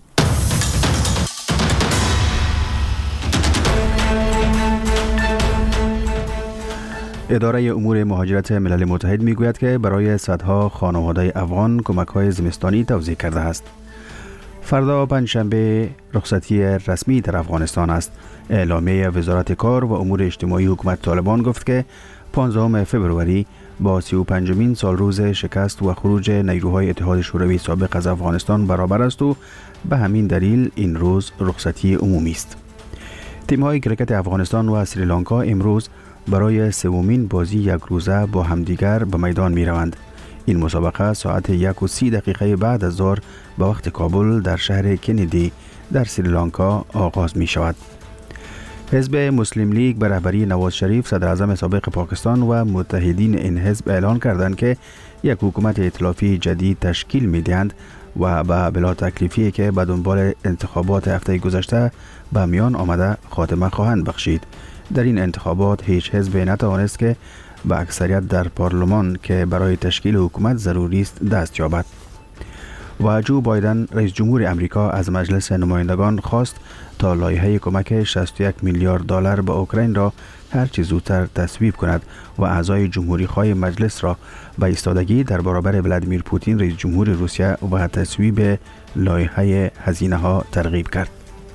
اداره امور مهاجرت ملل متحد میگوید که برای صدها خانواده افغان کمک‌های زمستانی توزیع کرده است. فردا پنجشنبه رخصتی رسمی در افغانستان است. اعلامیه وزارت کار و امور اجتماعی حکومت طالبان گفت که پانزدهم فوریه با سی و پنجمین سال روز شکست و خروج نیروهای اتحاد شوروی سابق از افغانستان برابر است و به همین دلیل این روز رخصتی عمومی است. تیم‌های کرکت افغانستان و سریلانکا امروز برای سومین بازی یک روزه با همدیگر به میدان می روند. این مسابقه ساعت یک و سی دقیقه بعد از ظهر به وقت کابل در شهر کندی در سریلانکا آغاز می شود. حزب مسلم لیگ به رهبری نواز شریف صدر اعظم سابق پاکستان و متحدین این حزب اعلان کردند که یک حکومت ائتلافی جدید تشکیل می دهند و به بلا تکلیفی که به دنبال انتخابات هفته گذشته به میان آمده خاتمه خواهند بخشید. در این انتخابات هیچ حزب نتوانست که به اکثریت در پارلمان که برای تشکیل حکومت ضروری است دست یابد. و جو بایدن رئیس جمهور امریکا از مجلس نمایندگان خواست تا لایحه کمک شصت و یک میلیارد دلار به اوکراین را هر چه زودتر تصویب کند و اعضای جمهوری خواه مجلس را به ایستادگی در برابر ولادیمیر پوتین رئیس جمهور روسیه و تصویب لایحه هزینه ها ترغیب کرد.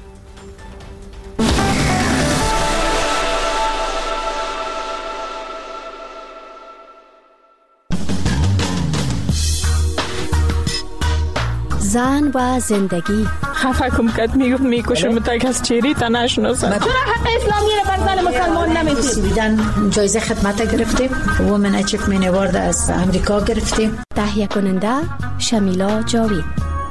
زن و زندگی. خفه کم کت میگفت میکشم تک از چیری تا نشناسم. چرا حق اسلامی را بر زن مسلمان نمیدید؟ سویدن جایزه خدمت گرفتیم. وومن اچیومنت اوارد از امریکا گرفتیم. تهیه کننده شمیلا جاوید.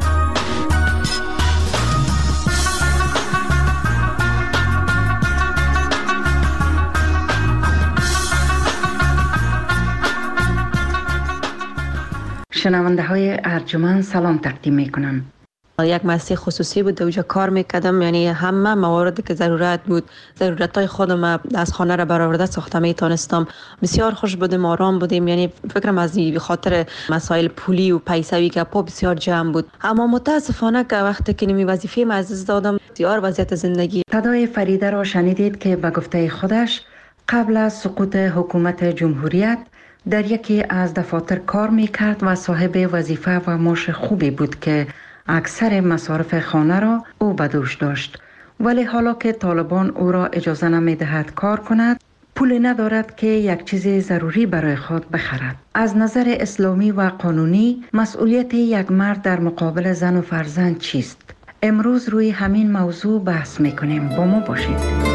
شنونده های ارجمند سلام تقدیم می کنم. یک مؤسسه خصوصی بود اونجا کار میکردم، یعنی همه مواردی که ضرورت بود، ضرورت های خودم از خانه را برآورده ساخته میتونستم. بسیار خوش بودیم، آرام بودیم، یعنی فکرم از این خاطر مسائل پولی و پیسوی که پا بسیار جمع بود. اما متاسفانه که وقتی که نمی وظیفه ما از دادم، بسیار وضعیت زندگی. صدای فریده را شنیدید که به گفته خودش قبل از سقوط حکومت جمهوریت در یکی از دفاتر کار میکرد و صاحب وظیفه و معاش خوبی بود که اکثر مصارف خانه را او به دوش داشت. ولی حالا که طالبان او را اجازه نمیدهد کار کند، پول ندارد که یک چیز ضروری برای خود بخرد. از نظر اسلامی و قانونی مسئولیت یک مرد در مقابل زن و فرزند چیست؟ امروز روی همین موضوع بحث میکنیم. با ما باشید.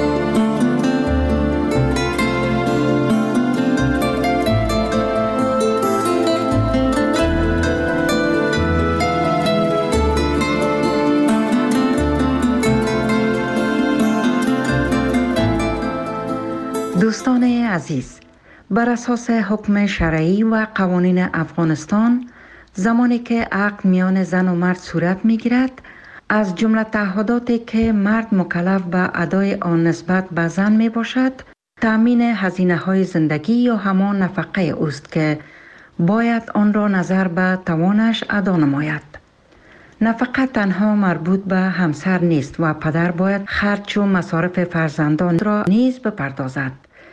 دوستان عزیز، بر اساس حکم شرعی و قوانین افغانستان، زمانی که عقد میان زن و مرد صورت میگیرد، از جمله تعهداتی که مرد مکلف به ادای آن نسبت به زن می باشد، تأمین هزینه های زندگی یا همان نفقه اوست که باید آن را نظر به توانش ادا نماید. نفقه تنها مربوط به همسر نیست و پدر باید خرج و مصارف فرزندان را نیز بپردازد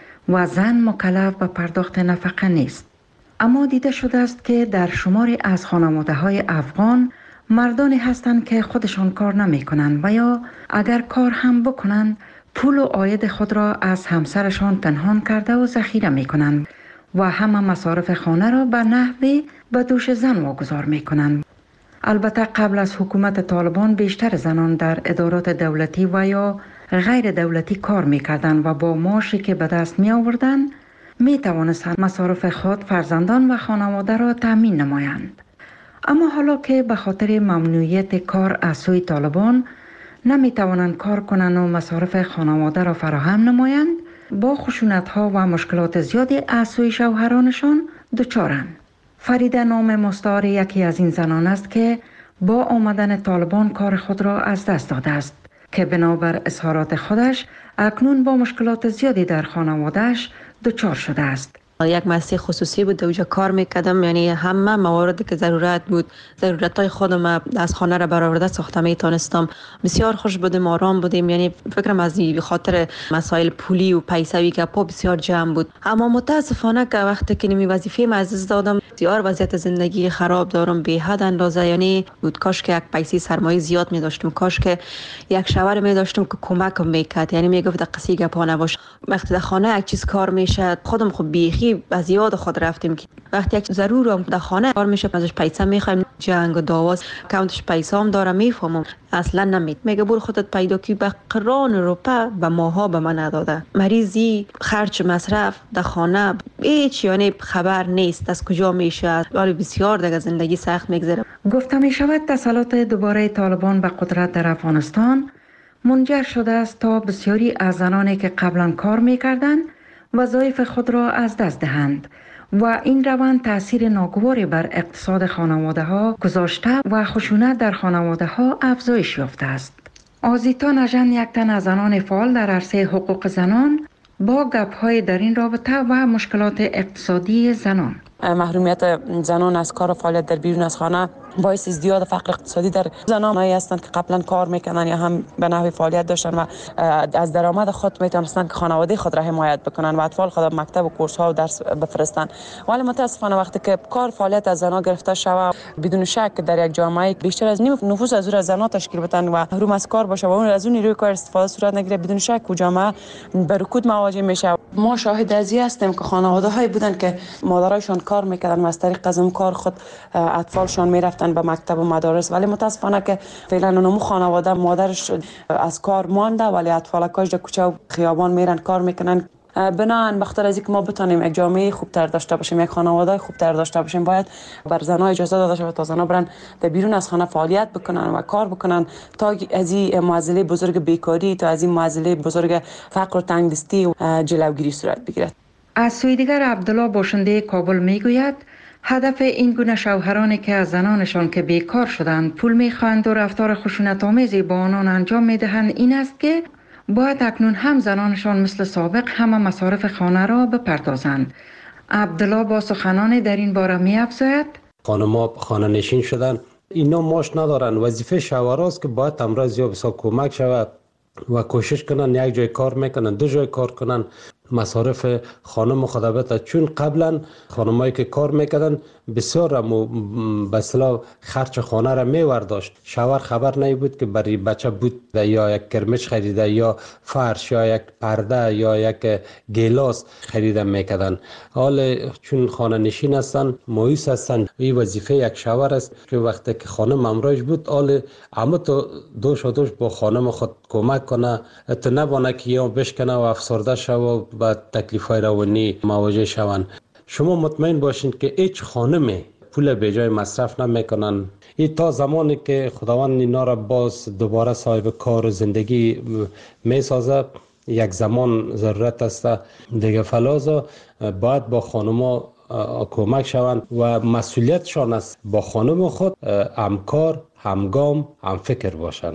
و زن مکلف به پرداخت نفقه نیست. اما دیده شده است که در شماری از خانواده‌های افغان مردانی هستند که خودشان کار نمی کنند و یا اگر کار هم بکنند پول و عاید خود را از همسرشان پنهان کرده و ذخیره می کنند و همه مصارف خانه را به نحوی به دوش زن واگذار می کنند. البته قبل از حکومت طالبان بیشتر زنان در ادارات دولتی و یا غیر دولتی کار می کردند و با معاشی که به دست می آوردند می توانستند مصارف خود، فرزندان و خانواده را تامین نمایند. اما حالا که به خاطر ممنوعیت کار از سوی طالبان نمی توانند کار کنند و مصارف خانواده را فراهم نمایند، با خشونت‌ها و مشکلات زیادی از سوی شوهرانشان دچارند. فریده نام مستعار یکی از این زنان است که با آمدن طالبان کار خود را از دست داده است که بنابر اظهارات خودش اکنون با مشکلات زیادی در خانواده‌اش دچار شده است. یک مؤسسه خصوصی بود، اونجا کار میکردم، یعنی همه مواردی که ضرورت بود، ضرورتای خودم از خانه را برآورده ساخته میتونستم. بسیار خوش بودیم، آرام بودیم، یعنی فکرم از این خاطر مسائل پولی و پیسوی که پا بسیار جمع بود. اما متاسفانه که وقتی که نمی وظیفه ما از دادم، بسیار وضعیت زندگی خراب دارم به حد اندازه، یعنی بود کاش که یک پیسه سرمایه زیاد می داشتم، کاش که یک شوهر می داشتم که کمکم میکرد، یعنی میگفت قصی گپا نباش، وقتی در خانه یک چیز کار میشه خودم خب بیخی از یاد خود رفتیم که وقتی یک ضرورم در خانه کار میشه ازش پیسه میخوایم، جنگ و دعواست، کانتش پیسه هم داره میفهمم، اصلا نمید میگه برو خودت پیدا کی، به قران روپه به ماها به من نداده، مریضی، خرج، مصرف در خانه هیچ، یعنی خبر نیست از کجا میشه، ولی بسیار دیگه زندگی سخت میگذره. گفته میشود تسلط دوباره طالبان به قدرت در افغانستان منجر شده است تا بسیاری از زنانی که قبلا کار میکردند وظایف خود را از دست دهند و این روند تأثیر ناگواری بر اقتصاد خانواده ها گذاشته و خشونت در خانواده ها افزایش یافته است. آزیتا نژن، یک تن از زنان فعال در عرصه حقوق زنان، با گپ‌های در این رابطه و مشکلات اقتصادی زنان. محرومیت زنان از کار و فعالیت در بیرون از خانه باعث ازدیاد فقر اقتصادی در زنانی هستند که قبلا کار میکنن یا هم به نحوی فعالیت داشتن و از درآمد خود میتونستن که خانواده خود را حمایت بکنن و اطفال خود مکتب و کورس ها و درس بفرستن. ولی متاسفانه وقتی که کار فعالیت از زنان گرفته شود، بدون شک در یک جامعه بیشتر از نیم نفوس از اون زنان تشکیل بدن و محروم از کار باشه و اون از اون نیروی کار استفاده صورت نگیره، بدون شک و جامعه به رکود مواجه میشه. ما شاهد از این هستیم که خانواده هایی بودن که مادرایشان کار میکردن و از طریق از اون کار خود اطفالشان میرفتن به مکتب و مدارس، ولی متاسفانه که فعلا اونمو خانواده مادرش از کار مانده ولی اطفالکاش در کوچه و خیابان میرن کار میکنن. بنابراین بخاطر از اینکه ما بتونیم یک جامعه خوبتر داشته باشیم، یک خانواده خوبتر داشته باشیم، باید بر زنها اجازه داده شود تا زنها برن در بیرون از خانه فعالیت بکنن و کار بکنن تا از این معضله بزرگ بیکاری، تا از این معضله بزرگ فقر و تنگدستی جلوگیری صورت بگیرد. از سوی دیگر عبدالله باشنده کابل میگوید هدف این گونه شوهرانی که از زنانشان که بیکار شدند پول میخواهند و رفتار خشونت آمیزی با آنان انجام میدهند این است که باید اکنون هم زنانشان مثل سابق همه مصارف خانه را بپردازند. عبدالله با سخنان در این باره می‌افزاید خانم‌ها خانه نشین شدن، اینا ماش ندارن، وظیفه شوهراست که باید امروز یا بسا کمک شود و کوشش کنن یک جای کار میکنن، دو جای کار کنن، مصارف خانم خدابت، چون قبلا خانمایی که کار میکردن بسیار به اصطلاح خرج خانه را میورداشت، شوهر خبر نمی بود که برای بچه بود یا یک کرمچ خریده یا فرش یا یک پرده یا یک گیلاس خریده میکردن. حال چون خانه نشین هستن، مایوس هستن، این وظیفه یک شوهر است که وقتی که خانم امراش بود حال همه تو دوش و دوش با خانم خود کمک کنه، تو نبانه که یا بشکنه و افسرده شو و تکلیف‌های روانی مواجه شوند. شما مطمئن باشین که هیچ خانمی پول به جای مصرف نمیکنن. این تا زمانی که خداوند اینا را باز دوباره صاحب کار و زندگی میسازه، یک زمان ضرورت است دیگه فلازا باید با خانما کمک شوند و مسئولیتشان است با خانم خود همکار، همگام، همفکر باشند.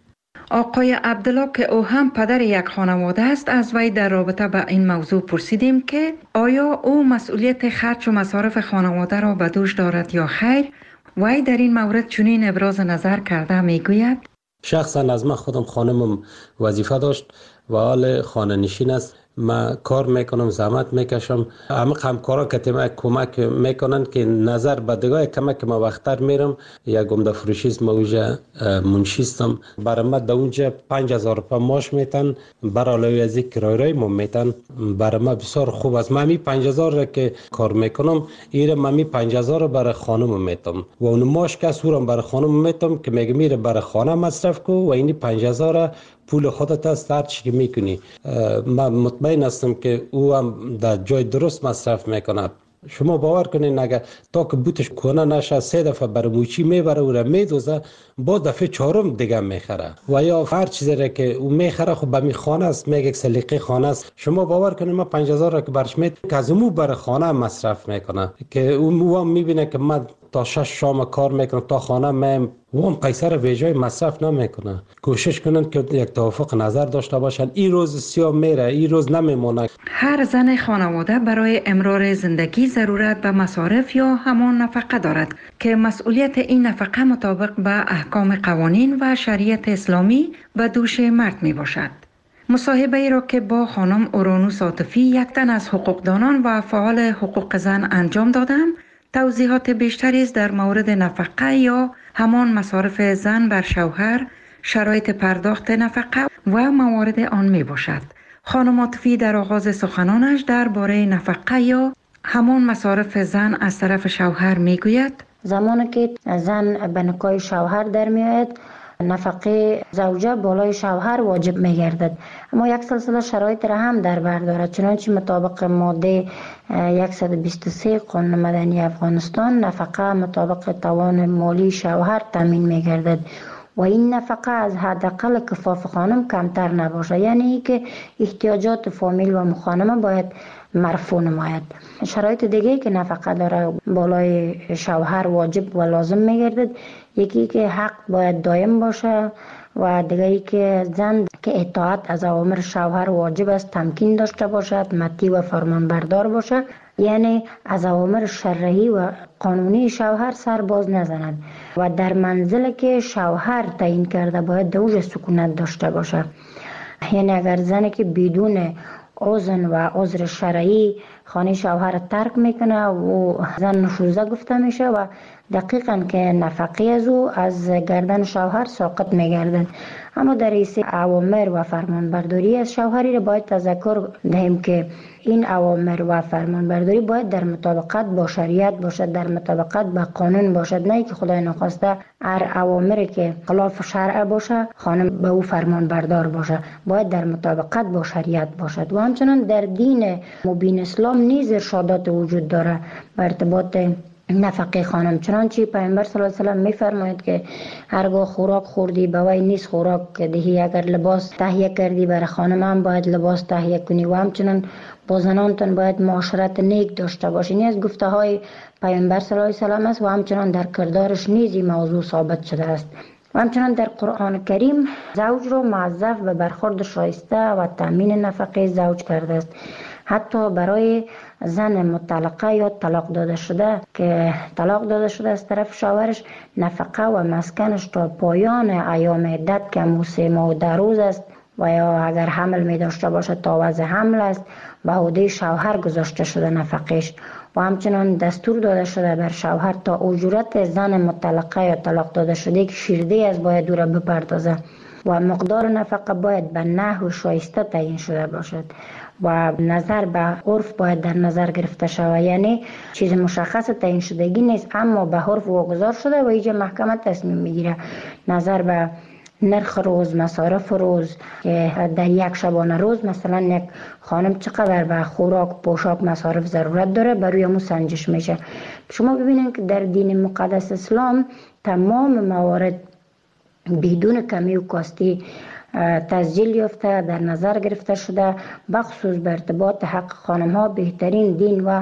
آقای عبدالله که او هم پدر یک خانواده است، از وی در رابطه با این موضوع پرسیدیم که آیا او مسئولیت خرج و مصارف خانواده را به دوش دارد یا خیر وی در این مورد چنین ابراز نظر کرده میگوید شخصا از من خودم خانمم وظیفه داشت و حال خانه نشین است. من کار میکنم، زحمت میکشم. همه همکارا که ما کمک میکنن که نظر به دگاه کمک ما وقتر میرم. یک گمده فروشیست ما اونجا منشیستم. برای ما در اونجا پنج هزار روپیه ماش میتن، برای علاوه از این کرایه ما میتن. برای ما بسیار خوب است. من می پنج هزار را که کار میکنم، ایره من می پنج هزار را برای خانم میتم و اون ماش که سورم برای خانم میتم که میگه میره برای خانه مصرف کو و اینی پنج هزار پول خودت است، هر چی که میکنی. من مطمئن هستم که او هم در جای درست مصرف میکند. شما باور کنین اگر تا که بوتش کنه نشه سه دفعه برای موچی میبره او را میدوزه، با دفعه چهارم دیگه میخره و یا هر چیزی را که او میخره خب به می خانه است، میگه سلیقه خانه است. شما باور کنین ما پنج هزار را که برش میت که از مو برای خانه مصرف میکنه که او هم میبینه که من تا شش شام کار میکنم تا خانه میم و هم پیسه را ویژه مصرف نمیکنه. کوشش کنن که یک توافق نظر داشته باشن. این روز سیاه میره، این روز نمیمونه. هر زن خانواده برای امرار زندگی ضرورت به مصارف یا همان نفقه دارد که مسئولیت این نفقه مطابق به احکام قوانین و شریعت اسلامی به دوش مرد می باشد. مصاحبه ای را که با خانم اورانوس عاطفی یک تن از حقوقدانان و فعال حقوق زن انجام دادم، توضیحات بیشتری در مورد نفقه یا همان مصارف زن بر شوهر، شرایط پرداخت نفقه و موارد آن می باشد. خانم عاطفی در آغاز سخنانش درباره نفقه یا همان مصارف زن از طرف شوهر می گوید زمانی که زن به نکاح شوهر در می آید، نفقه زوجه بالای شوهر واجب می گردد، اما یک سلسله شرایط را هم در بر دارد. چنانچه مطابق ماده صد و بیست و سه قانون مدنی افغانستان نفقه مطابق توان مالی شوهر تامین می گردد و این نفقه از حداقل کفاف خانم کمتر نباشه، یعنی که احتیاجات فامیل و مخانمه باید مرفوع نماید. شرایط دیگه که نفقه داره بالای شوهر واجب و لازم میگردد، یکی که حق باید دائم باشه و دیگری که زن که اطاعت از اوامر شوهر واجب است تمکین داشته باشد، مطیع و فرمانبردار باشد، یعنی از اوامر شرعی و قانونی شوهر سر باز نزند و در منزل که شوهر تعیین کرده باید دوج سکونت داشته باشد. یعنی اگر زنی که بدون اذن و عذر شرعی خانه شوهر ترک میکنه و زن نشوزه گفته میشه و دقیقاً که نفقه از او از گردن شوهر ساقط میگردن. اما در حیث اوامر و فرمانبرداری از شوهری را باید تذکر دهیم که این اوامر و فرمانبرداری باید در مطابقت با شریعت باشد، در مطابقت با قانون باشد، نه که خدای نخواسته هر اوامری که خلاف شرع باشه خانم به او فرمانبردار باشه. باید در مطابقت با شریعت باشد. و همچنان در دین مبین اسلام نیز ارشادات وجود داره به ارتباط نفقه خانم. چنانچه پیامبر صلی الله علیه و سلم میفرماید که هرگاه خوراک خوردی به وی نیست خوراک دهی، اگر لباس تهیه کردی برای خانم هم باید لباس تهیه کنی و همچنان با زنانتان باید معاشرت نیک داشته باشین. از گفته های پیامبر صلی الله علیه و سلم است و همچنان در کردارش نیز این موضوع ثابت شده است. و همچنان در قرآن کریم زوج را موظف به برخورد شایسته و تامین نفقه زوج کرده است. حتی برای زن مطلقه یا طلاق داده شده که طلاق داده شده از طرف شوهرش، نفقه و مسکنش تا پایان ایام عدت که همون سه ماه و ده روز است و یا اگر حمل می داشته باشه تا وضع حمل است به عهده شوهر گذاشته شده نفقهش. و همچنان دستور داده شده بر شوهر تا اجرت زن مطلقه یا طلاق داده شده که شیرده از باید او را بپردازه و مقدار نفقه باید به نحو شایسته تعیین شده باشد و نظر به عرف باید در نظر گرفته شود. یعنی چیز مشخص تعیین شدگی نیست اما به عرف واگذار شده و اینجا محکمه تصمیم میگیره نظر به نرخ روز، مصارف روز که در یک شبانه روز مثلا یک خانم چقدر به خوراک، پوشاک، مصارف ضرورت داره بروی همون سنجش میشه. شما ببینید که در دین مقدس اسلام تمام موارد بدون کمی و کاستی تسجیل یافته در نظر گرفته شده، بخصوص به ارتباط حق خانم ها بهترین دین و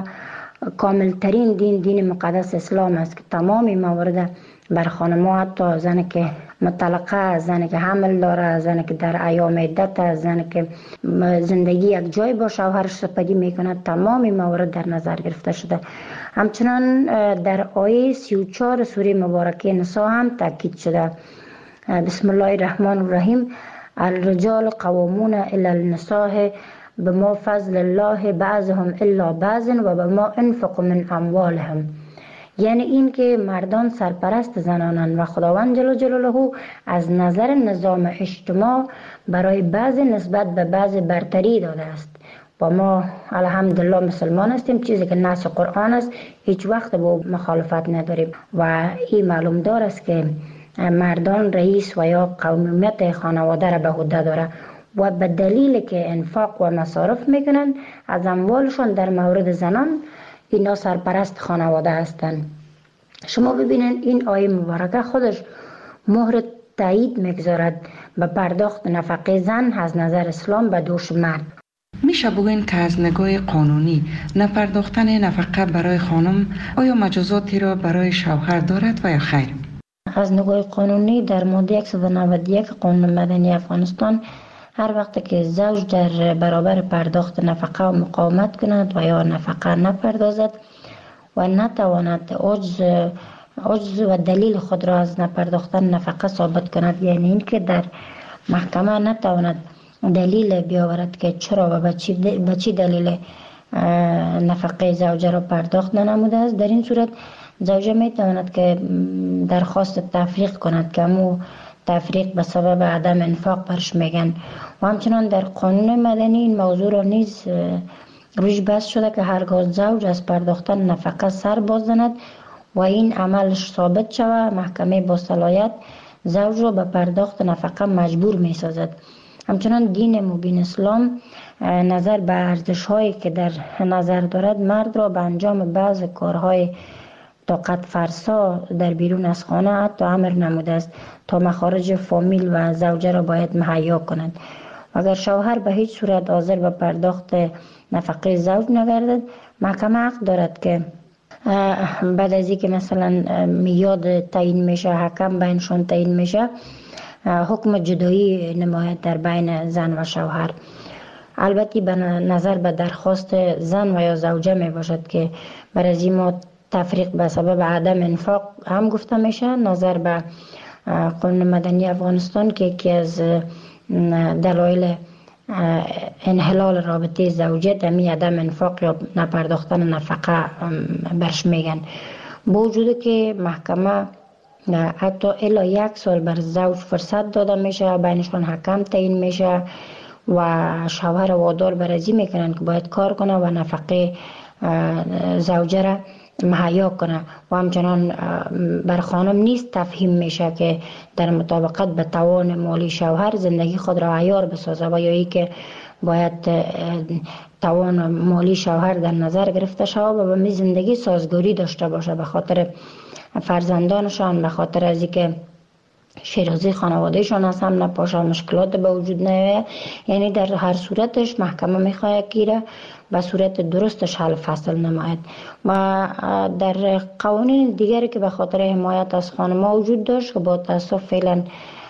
کاملترین دین دین مقدس اسلام است که تمامی موارد بر خانم ها، حتی زن که مطلقه، زنی که حمل داره، زنی که در ایام عدت، زنی که زندگی یک جای با شوهرش سپری میکنه، تمام موارد در نظر گرفته شده. همچنان در آیه سی و چهار سوره مبارکه نساء هم تاکید شده. بسم الله الرحمن الرحیم: الرجال قوامون علی النساء بما فضل الله بعضهم الا بعض و بما انفقوا من اموالهم. یعنی این که مردان سرپرست زنانند و خداوند جل جلاله از نظر نظام اجتماع برای بعض نسبت به بعض برتری داده است. با ما الحمدلله مسلمان هستیم، چیزی که نص قرآن است هیچ وقت با مخالفت نداریم و این معلوم دار است که مردان رئیس و یا قومیت خانواده را به عهده داره و به دلیل که انفاق و مصارف میکنن از اموالشون. در مورد زنان اینا سرپرست خانواده هستند. شما ببینید این آیه مبارکه خودش مهر تایید میگذارد به پرداخت نفقه زن از نظر اسلام به دوش مرد. میشه بگوین که از نگاه قانونی نپرداختن نفقه برای خانم آیا مجازاتی را برای شوهر دارد و یا خیر؟ از نگاه قانونی در ماده صد و نود و یک قانون مدنی افغانستان هر وقت که زوج در برابر پرداخت نفقه و مقاومت کند و یا نفقه نپردازد و نتواند عجز عجز و دلیل خود را از نپرداختن نفقه ثابت کند، یعنی این که در محکمه نتواند دلیل بیاورد که چرا و به چی دلیل نفقه زوجه را پرداخت ننموده است، در این صورت زوجه می تواند که درخواست تفریق کند که امو تفریق به سبب عدم انفاق برش میگن. و همچنان در قانون مدنی این موضوع را نیز روش بحث شده که هرگاه زوج از پرداختن نفقه سر باز زند و این عملش ثابت شود، محکمه با صلاحیت زوج را به پرداخت نفقه مجبور می سازد. همچنان دین مبین اسلام نظر به ارزش هایی که در نظر دارد مرد را به انجام بعض کارهای طاقت فرسا در بیرون از خانه حتی امر نموده است تا مخارج فامیل و زوجه را باید مهیا کند. اگر شوهر به هیچ صورت حاضر به پرداخت نفقه زوج نگردد، محکمه حق دارد که بعد از اینکه مثلا میاد تعیین میشه، حکم بینشون تعیین میشه، حکم جدایی نماید در بین زن و شوهر. البته به نظر به درخواست زن و یا زوجه می باشد که برای از این ما تفریق به سبب عدم انفاق هم گفته میشه. نظر به قانون مدنی افغانستان که یکی از دلایل انحلال رابطه زوجیت همی عدم انفاق یا نپرداختن نفقه برش میگن. با وجود که محکمه حتی الا یک سال بر زوج فرصت داده میشه، بینشون حکم تعیین میشه و شوهر وادار برازی میکنن که باید کار کنه و نفقه زوجه را مهیا کنه و همچنان بر خانم نیست تفهیم میشه که در مطابقت به توان مالی شوهر زندگی خود را عیار بسازه و یا ای که باید توان مالی شوهر در نظر گرفته شود و به می زندگی سازگاری داشته باشه به خاطر فرزندانشان، به خاطر از اینکه شیرازی خانوادهشان از هم نپاشه، مشکلات به وجود نیاید. یعنی در هر صورتش محکمه میخواهد که به صورت درستش حل فصل نماید. و در قوانین دیگری که به خاطر حمایت از خانم‌ها وجود داشت که با تاسف فعلا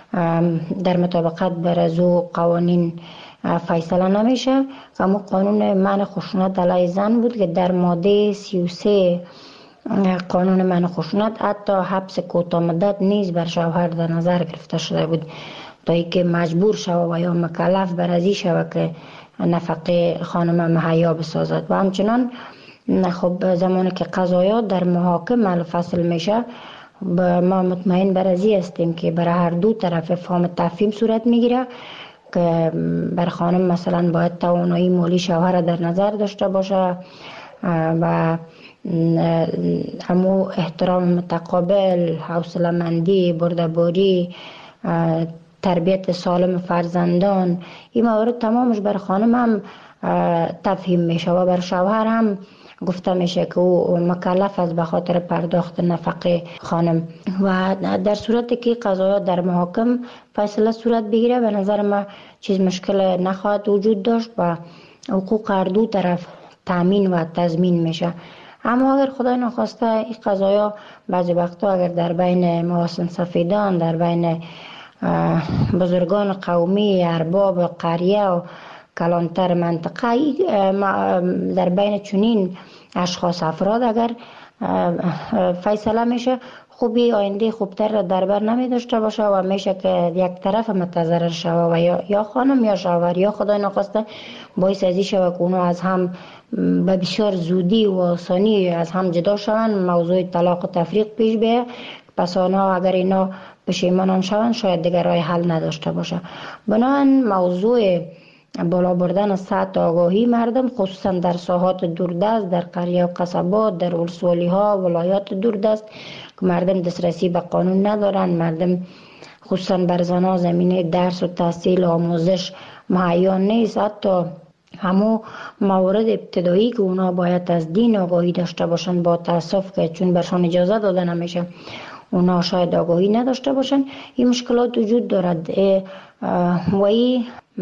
در مطابقت بر از او قوانین فیصله نمیشه، اما قانون منع خشونت علیه زن بود که در ماده سی و سه قانون منع خشونت حتی حبس کوتاه مدت نیز بر شوهر در نظر گرفته شده بود تا اینکه مجبور شود و یا مکلف بر ازی شود که نفقه خانم مهیا بسازد. و همچنان خب زمانی که قضایات در محاکم حل فصل میشه، ما مطمئن بر ازی هستیم که برای هر دو طرف فهم تفهیم صورت میگیره که بر خانم مثلا باید توانایی مالی شوهر در نظر داشته باشه و همو احترام متقابل، حوصله مندی، بردباری، تربیت سالم فرزندان، این موارد تمامش بر خانم هم تفهیم میشه و بر شوهر هم گفته میشه که او مکلف است به خاطر پرداخت نفقه خانم. و در صورتی که قضایا در محاکم فیصله صورت بگیره به نظر ما چیز مشکل نخواهد وجود داشت و حقوق هر دو طرف تامین و تضمین میشه. اما اگر خدای نخواسته این قضایا بعضی وقتا اگر در بین محاسن سفیدان، در بین بزرگان قومی، ارباب قریه و کلانتر منطقه، در بین چنین اشخاص افراد اگر فیصله میشه، خوبی آینده خوبتر را در بر نمی داشته باشه و میشه که یک طرف متضرر شوه و یا, یا خانم یا شوهر یا خدای نخواسته باعث ازی شوه که اونو از هم به بسیار زودی و آسانی از هم جدا شوند، موضوع طلاق و تفریق پیش بیه. پس آنها اگر اینا پشیمان شوند شاید دیگر راه حل نداشته باشه. بنابراین موضوع بالا بردن سطح آگاهی مردم، خصوصا در ساحات دوردست، در قریه و قصبات، در ولسوالی ها، ولایات دوردست که مردم دسترسی به قانون ندارن، مردم خصوصا بر زنها زمینه درس و تحصیل و آموزش مهیا نیست. حتی همو موارد ابتدایی که اونا باید از دین آگاهی داشته باشن، با تاسف که چون برشان اجازه داده نمیشه اونا شاید آگاهی نداشته باشن. این مشکلات وجود دارد و این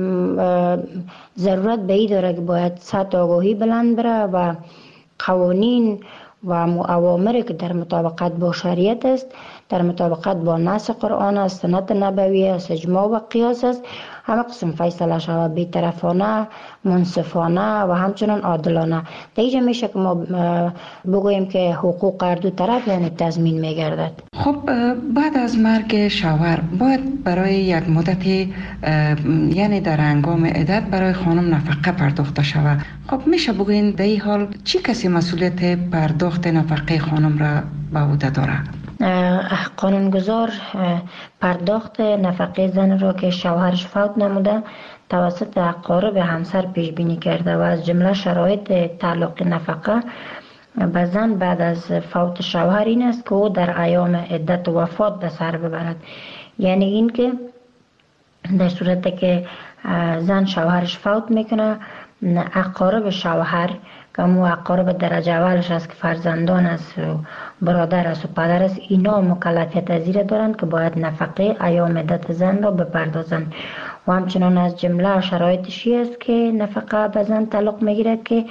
ضرورت به این داره که باید سطح آگاهی بلند بره و قوانین و اوامری که در مطابقت با شریعت است، در مطابقت با نص قرآن است، سنت نبوی است، اجماع و قیاس است، همه قسم فیصله شود، بی‌طرفانه، منصفانه و همچنان عادلانه. در اینجا میشه که ما بگوییم که حقوق هر دو طرف یعنی تضمین میگردد. خب بعد از مرگ شوهر باید برای یک مدت یعنی در هنگام عدت برای خانم نفقه پرداخته شود. خب میشه بگوین در این حال چی کسی مسئولیت پرداخت نفقه خانم را به عهده داره؟ قانونگذار پرداخت نفقه زن را که شوهرش فوت نموده توسط اقارب همسر پیش بینی کرده و از جمله شرایط تعلق نفقه به زن بعد از فوت شوهر این است که او در ایام عدت و وفات به سر ببرد. یعنی این که در صورت که زن شوهرش فوت میکنه، اقارب شوهر که مو اقارب درجه اولش است که فرزندان است و برادر است و پدر است، اینا مکلفیت از زیر دارند که باید نفقه ایام عدت زن را بپردازند. و همچنان از جمله شرایطشی است که نفقه به زن تعلق میگیرد که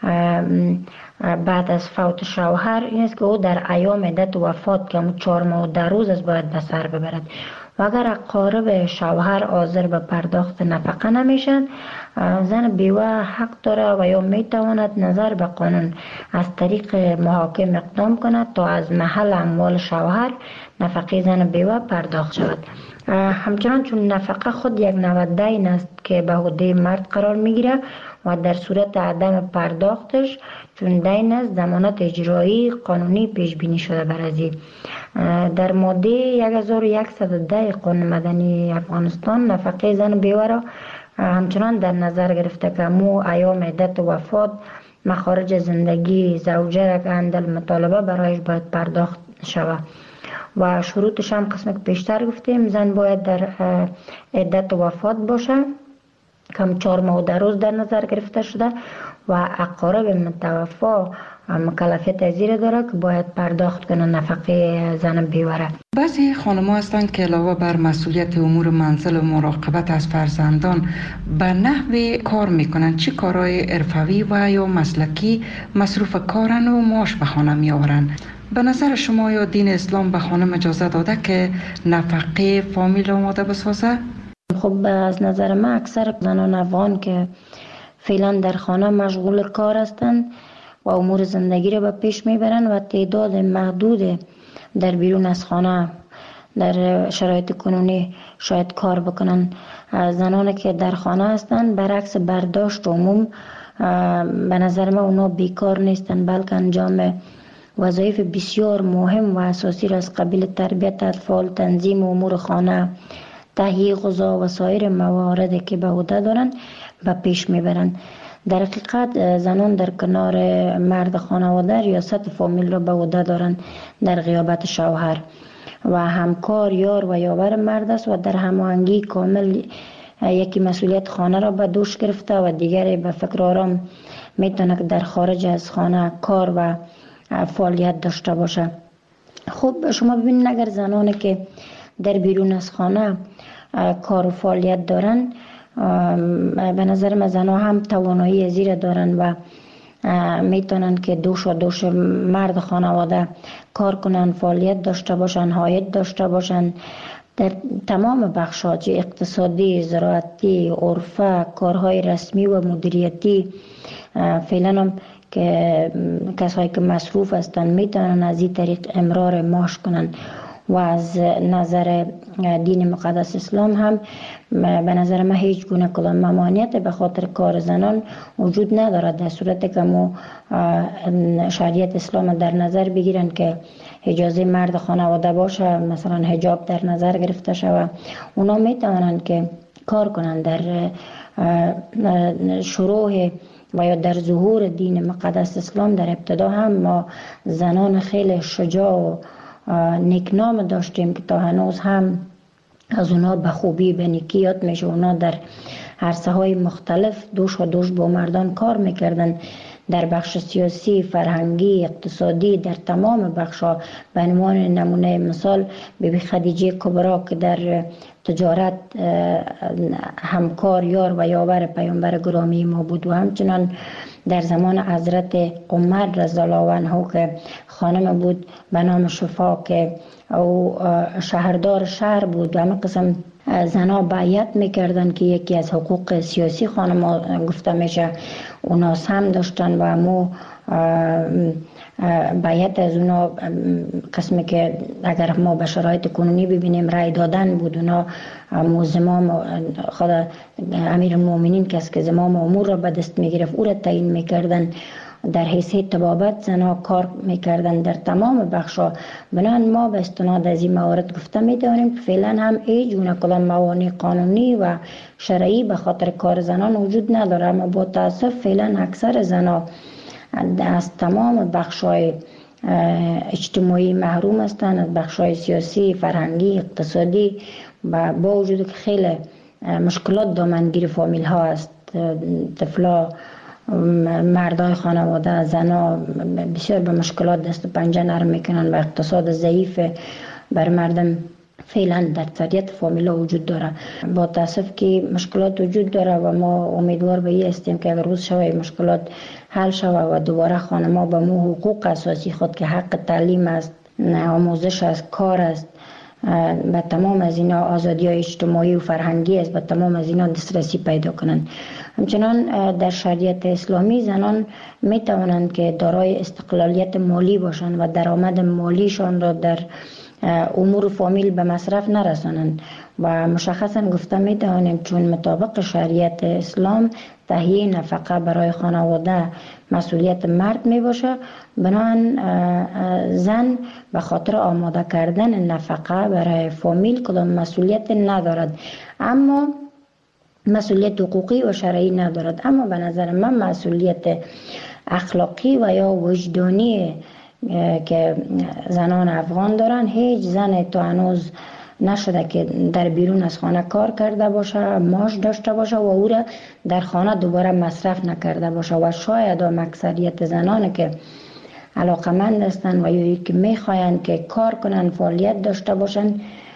بعد از فوت شوهر این است که او در ایام عدت و وفات که همون چهار ماه و ده روز است باید به سر ببرد. و اگر اقارب شوهر حاضر به پرداخت نفقه نمیشن، زن بیوه حق داره و یا میتواند نظر به قانون از طریق محاکم اقدام کند تا از محل اموال شوهر نفقه زن بیوه پرداخت شود. همچنان چون نفقه خود یک نوع دین است که به عهده مرد قرار میگیره و در صورت عدم پرداختش چون دین است ضمانت اجرایی قانونی پیش بینی شده بر ازی. در ماده یک هزار و صد و ده قانون مدنی افغانستان نفقه زن بیوه را همچنان در نظر گرفته که مو ایام عدت و وفات مخارج زندگی زوجه را که اندل مطالبه برایش باید پرداخت شود و شروطش هم قسم که پیشتر گفتیم زن باید در عدت و وفات باشه کم چهار ماه و ده روز در نظر گرفته شده و اقارب متوفا مکلفیت از زیر داره که باید پرداخت کنه نفقه زن بیوه. بعضی خانم‌ها هستند که علاوه بر مسئولیت امور منزل و مراقبت از فرزندان به نحو کار میکنن. چه کارهای حرفوی و یا مسلکی مصروف کارن و معاش به خانه میآورن؟ به نظر شما یا دین اسلام به خانم اجازه داده که نفقه فامیل آماده بسازه؟ خب از نظر من اکثر زنان افغان که فعلا در خانه مشغول کار هستند و امور زندگی را به پیش میبرن و تعداد محدود در بیرون از خانه در شرایط کنونی شاید کار بکنن. زنانی که در خانه هستند برعکس برداشت عموم به نظر من اونا بیکار نیستن، بلکه انجام وظایف بسیار مهم و اساسی را از قبیل تربیت اطفال، تنظیم امور خانه، تهیه غذا و سایر مواردی که به عهده دارند به پیش میبرند. در حقیقت زنان در کنار مرد خانواده ریاست فامیل را به عهده دارند در غیابت شوهر و همکار یار و یاور مرد است و در هماهنگی کامل یکی مسئولیت خانه را به دوش گرفته و دیگری به فکر آرام میتونه که در خارج از خانه کار و فعالیت داشته باشه. خب شما ببینید اگر زنانی که در بیرون از خانه کار و فعالیت دارن، به نظر من زنها هم توانایی زیر دارن و میتونن که دوش و دوش مرد خانواده کار کنن، فعالیت داشته باشن، عاید داشته باشن در تمام بخش‌ها، چه اقتصادی، زراعتی، عرفه، کارهای رسمی و مدیریتی. فعلا هم که کسایی که مصروف هستن میتونن از این طریق امرار معاش کنن و از نظر دین مقدس اسلام هم به نظر من هیچ گونه کدام ممانعت به خاطر کار زنان وجود ندارد، در صورتی که ما شریعت اسلام در نظر بگیرن که اجازه مرد خانواده باشه، مثلا حجاب در نظر گرفته شود، اونا میتونن که کار کنن. در شروع و یا در ظهور دین مقدس اسلام در ابتدا هم ما زنان خیلی شجاع و نیکنام داشتیم که تا هنوز هم از اونا به خوبی به نیکی یاد میشه. اونا در عرصه های مختلف دوش و دوش با مردان کار میکردن، در بخش سیاسی، فرهنگی، اقتصادی، در تمام بخش‌ها. به عنوان نمونه مثال بیبی خدیجه کبرا که در تجارت همکار، یار و یاور پیامبر گرامی ما بود، و همچنان در زمان حضرت عمر رضی الله عنه که خانم بود به نام شفا که او شهردار شهر بود و همه قسم زنها بیعت میکردن که یکی از حقوق سیاسی خانم گفته میشه اونا هم داشتن و همو بیعت از اونا قسمی که اگر ما به شرایط کنونی ببینیم رای دادن بود. اونا همو زمام خود امیر المؤمنین کس که زمام امور را به دست میگرفت او را تعیین میکردن. در حیثیت طبابت زنها کار میکردن در تمام بخشا. بنابراین ما به استناد از این موارد گفته میتونیم که فعلا هم هیچ گونه کدام موانع قانونی و شرعی به خاطر کار زنان وجود نداره، اما با تاسف فعلا اکثر زنها از تمام بخشای اجتماعی محروم هستند، از بخشای سیاسی، فرهنگی، اقتصادی، و با وجود که خیلی مشکلات دامنگیر فامیل ها است. طفلا، مردای خانواده، زنا بسیار به مشکلات دست و پنجه نرم میکنن و اقتصاد ضعیف بر مردم فعلا در اکثریت فامیلا وجود داره. با تاسف که مشکلات وجود داره و ما امیدوار به این هستیم که اگر روز شوه مشکلات حل شوه و دوباره خانم‌ها به مو حقوق اساسی خود که حق تعلیم است، آموزش است، کار است، به تمام از اینا آزادی های اجتماعی و فرهنگی است، به تمام از اینا دسترسی پیدا کنند. همچنان در شریعت اسلامی زنان می توانند که دارای استقلالیت مالی باشند و درآمد مالیشان را در امور فامیل به مصرف نرسانند و مشخصا گفته می توانیم چون مطابق شریعت اسلام تهیه نفقه برای خانواده مسئولیت مرد می باشه، بنابراین زن به خاطر آماده کردن نفقه برای فامیل کدام مسئولیت ندارد، اما مسئولیت حقوقی و شرعی ندارد. اما به نظر من مسئولیت اخلاقی و یا وجدانی که زنان افغان دارن، هیچ زن تا هنوز نشده که در بیرون از خانه کار کرده باشه، معاش داشته باشه و او را در خانه دوباره مصرف نکرده باشه. و شاید هم اکثریت زنان که علاقمند هستند و یا که میخواین که کار کنن، فعالیت داشته باشن،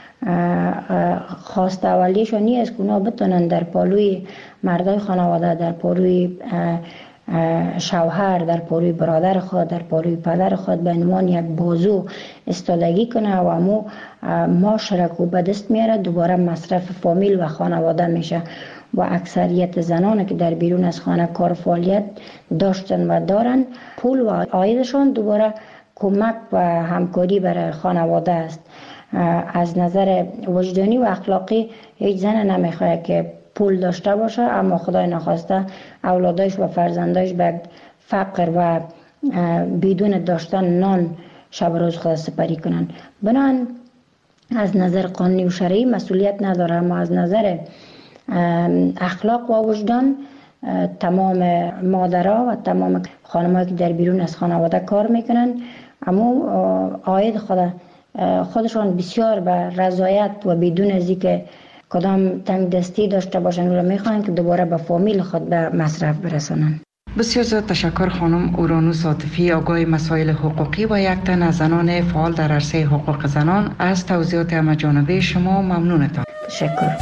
خواست اولیشون نیست که اونا بتونن در پالوی مردای خانواده، در پالوی شوهر، در پالوی برادر خود، در پالوی پدر خود به عنوان یک بازو استادگی کنه و امو معاش را به دست میاره، دوباره مصرف فامیل و خانواده میشه. و اکثریت زنان که در بیرون از خانه کار فعالیت داشتن و دارن، پول و عایدشان دوباره کمک و همکاری برای خانواده است. از نظر وجدانی و اخلاقی هیچ زن نمیخواد که پول داشته باشه اما خدای نخواسته اولادش و فرزندش به فقر و بدون داشتن نان شب روز خود سپری کنن. بنابراین از نظر قانونی و شرعی مسئولیت نداره، اما از نظر اخلاق و وجدان تمام مادرها و تمام خانم‌هایی که در بیرون از خانواده کار میکنن اما عاید خود خودشان بسیار به رضایت و بدون از اینکه کدام تنگ دستی داشته باشن و میخوان که دوباره به فامیل خود به مصرف برسانن. بسیار زیاد تشکر خانم اورانوس عاطفی، آگاه مسائل حقوقی و یک تن از زنان فعال در عرصه حقوق زنان. از توضیحات همه جانبه شما ممنونتان. تشکر.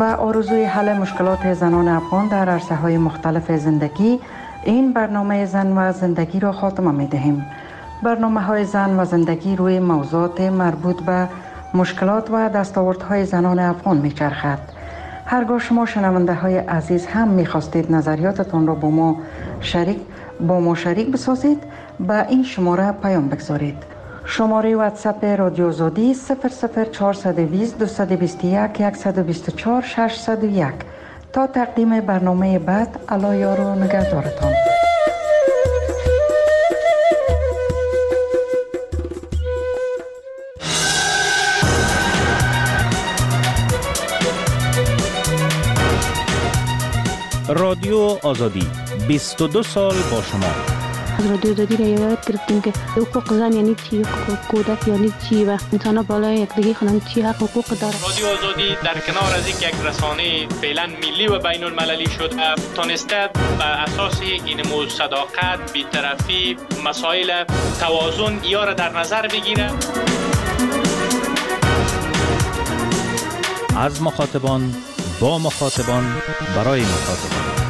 به آرزوی حل مشکلات زنان افغان در عرصه‌های مختلف زندگی، این برنامه زن و زندگی را خاتمه می دهیم. برنامه های زن و زندگی روی موضوعات مربوط به مشکلات و دستاوردهای زنان افغان می چرخد. هرگاه شما شنونده های عزیز هم می خواستید نظریاتتان را با ما شریک با ما شریک بسازید، به این شماره پیام بگذارید. شماره واتساپ رادیو آزادی صفر صفر چهارصد و بیست دویست و بیست و یک صد و بیست و چهار ششصد و یک. تا تقدیم برنامه بعد، الله یار و نگهدارتان. رادیو آزادی بیست و دو سال با شما. از رادیو آزادی را یاد گرفتیم که حقوق زن یعنی چی، کودک یعنی چی و انسان بالای یکدیگه خونن چی حق حقوق داره. رادیو آزادی در کنار از یک رسانه فعلا ملی و بین المللی شد، تونسته بر اساس این صداقت، بی‌طرفی، مسائل توازن یا را در نظر بگیره. از مخاطبان با مخاطبان برای مخاطبان.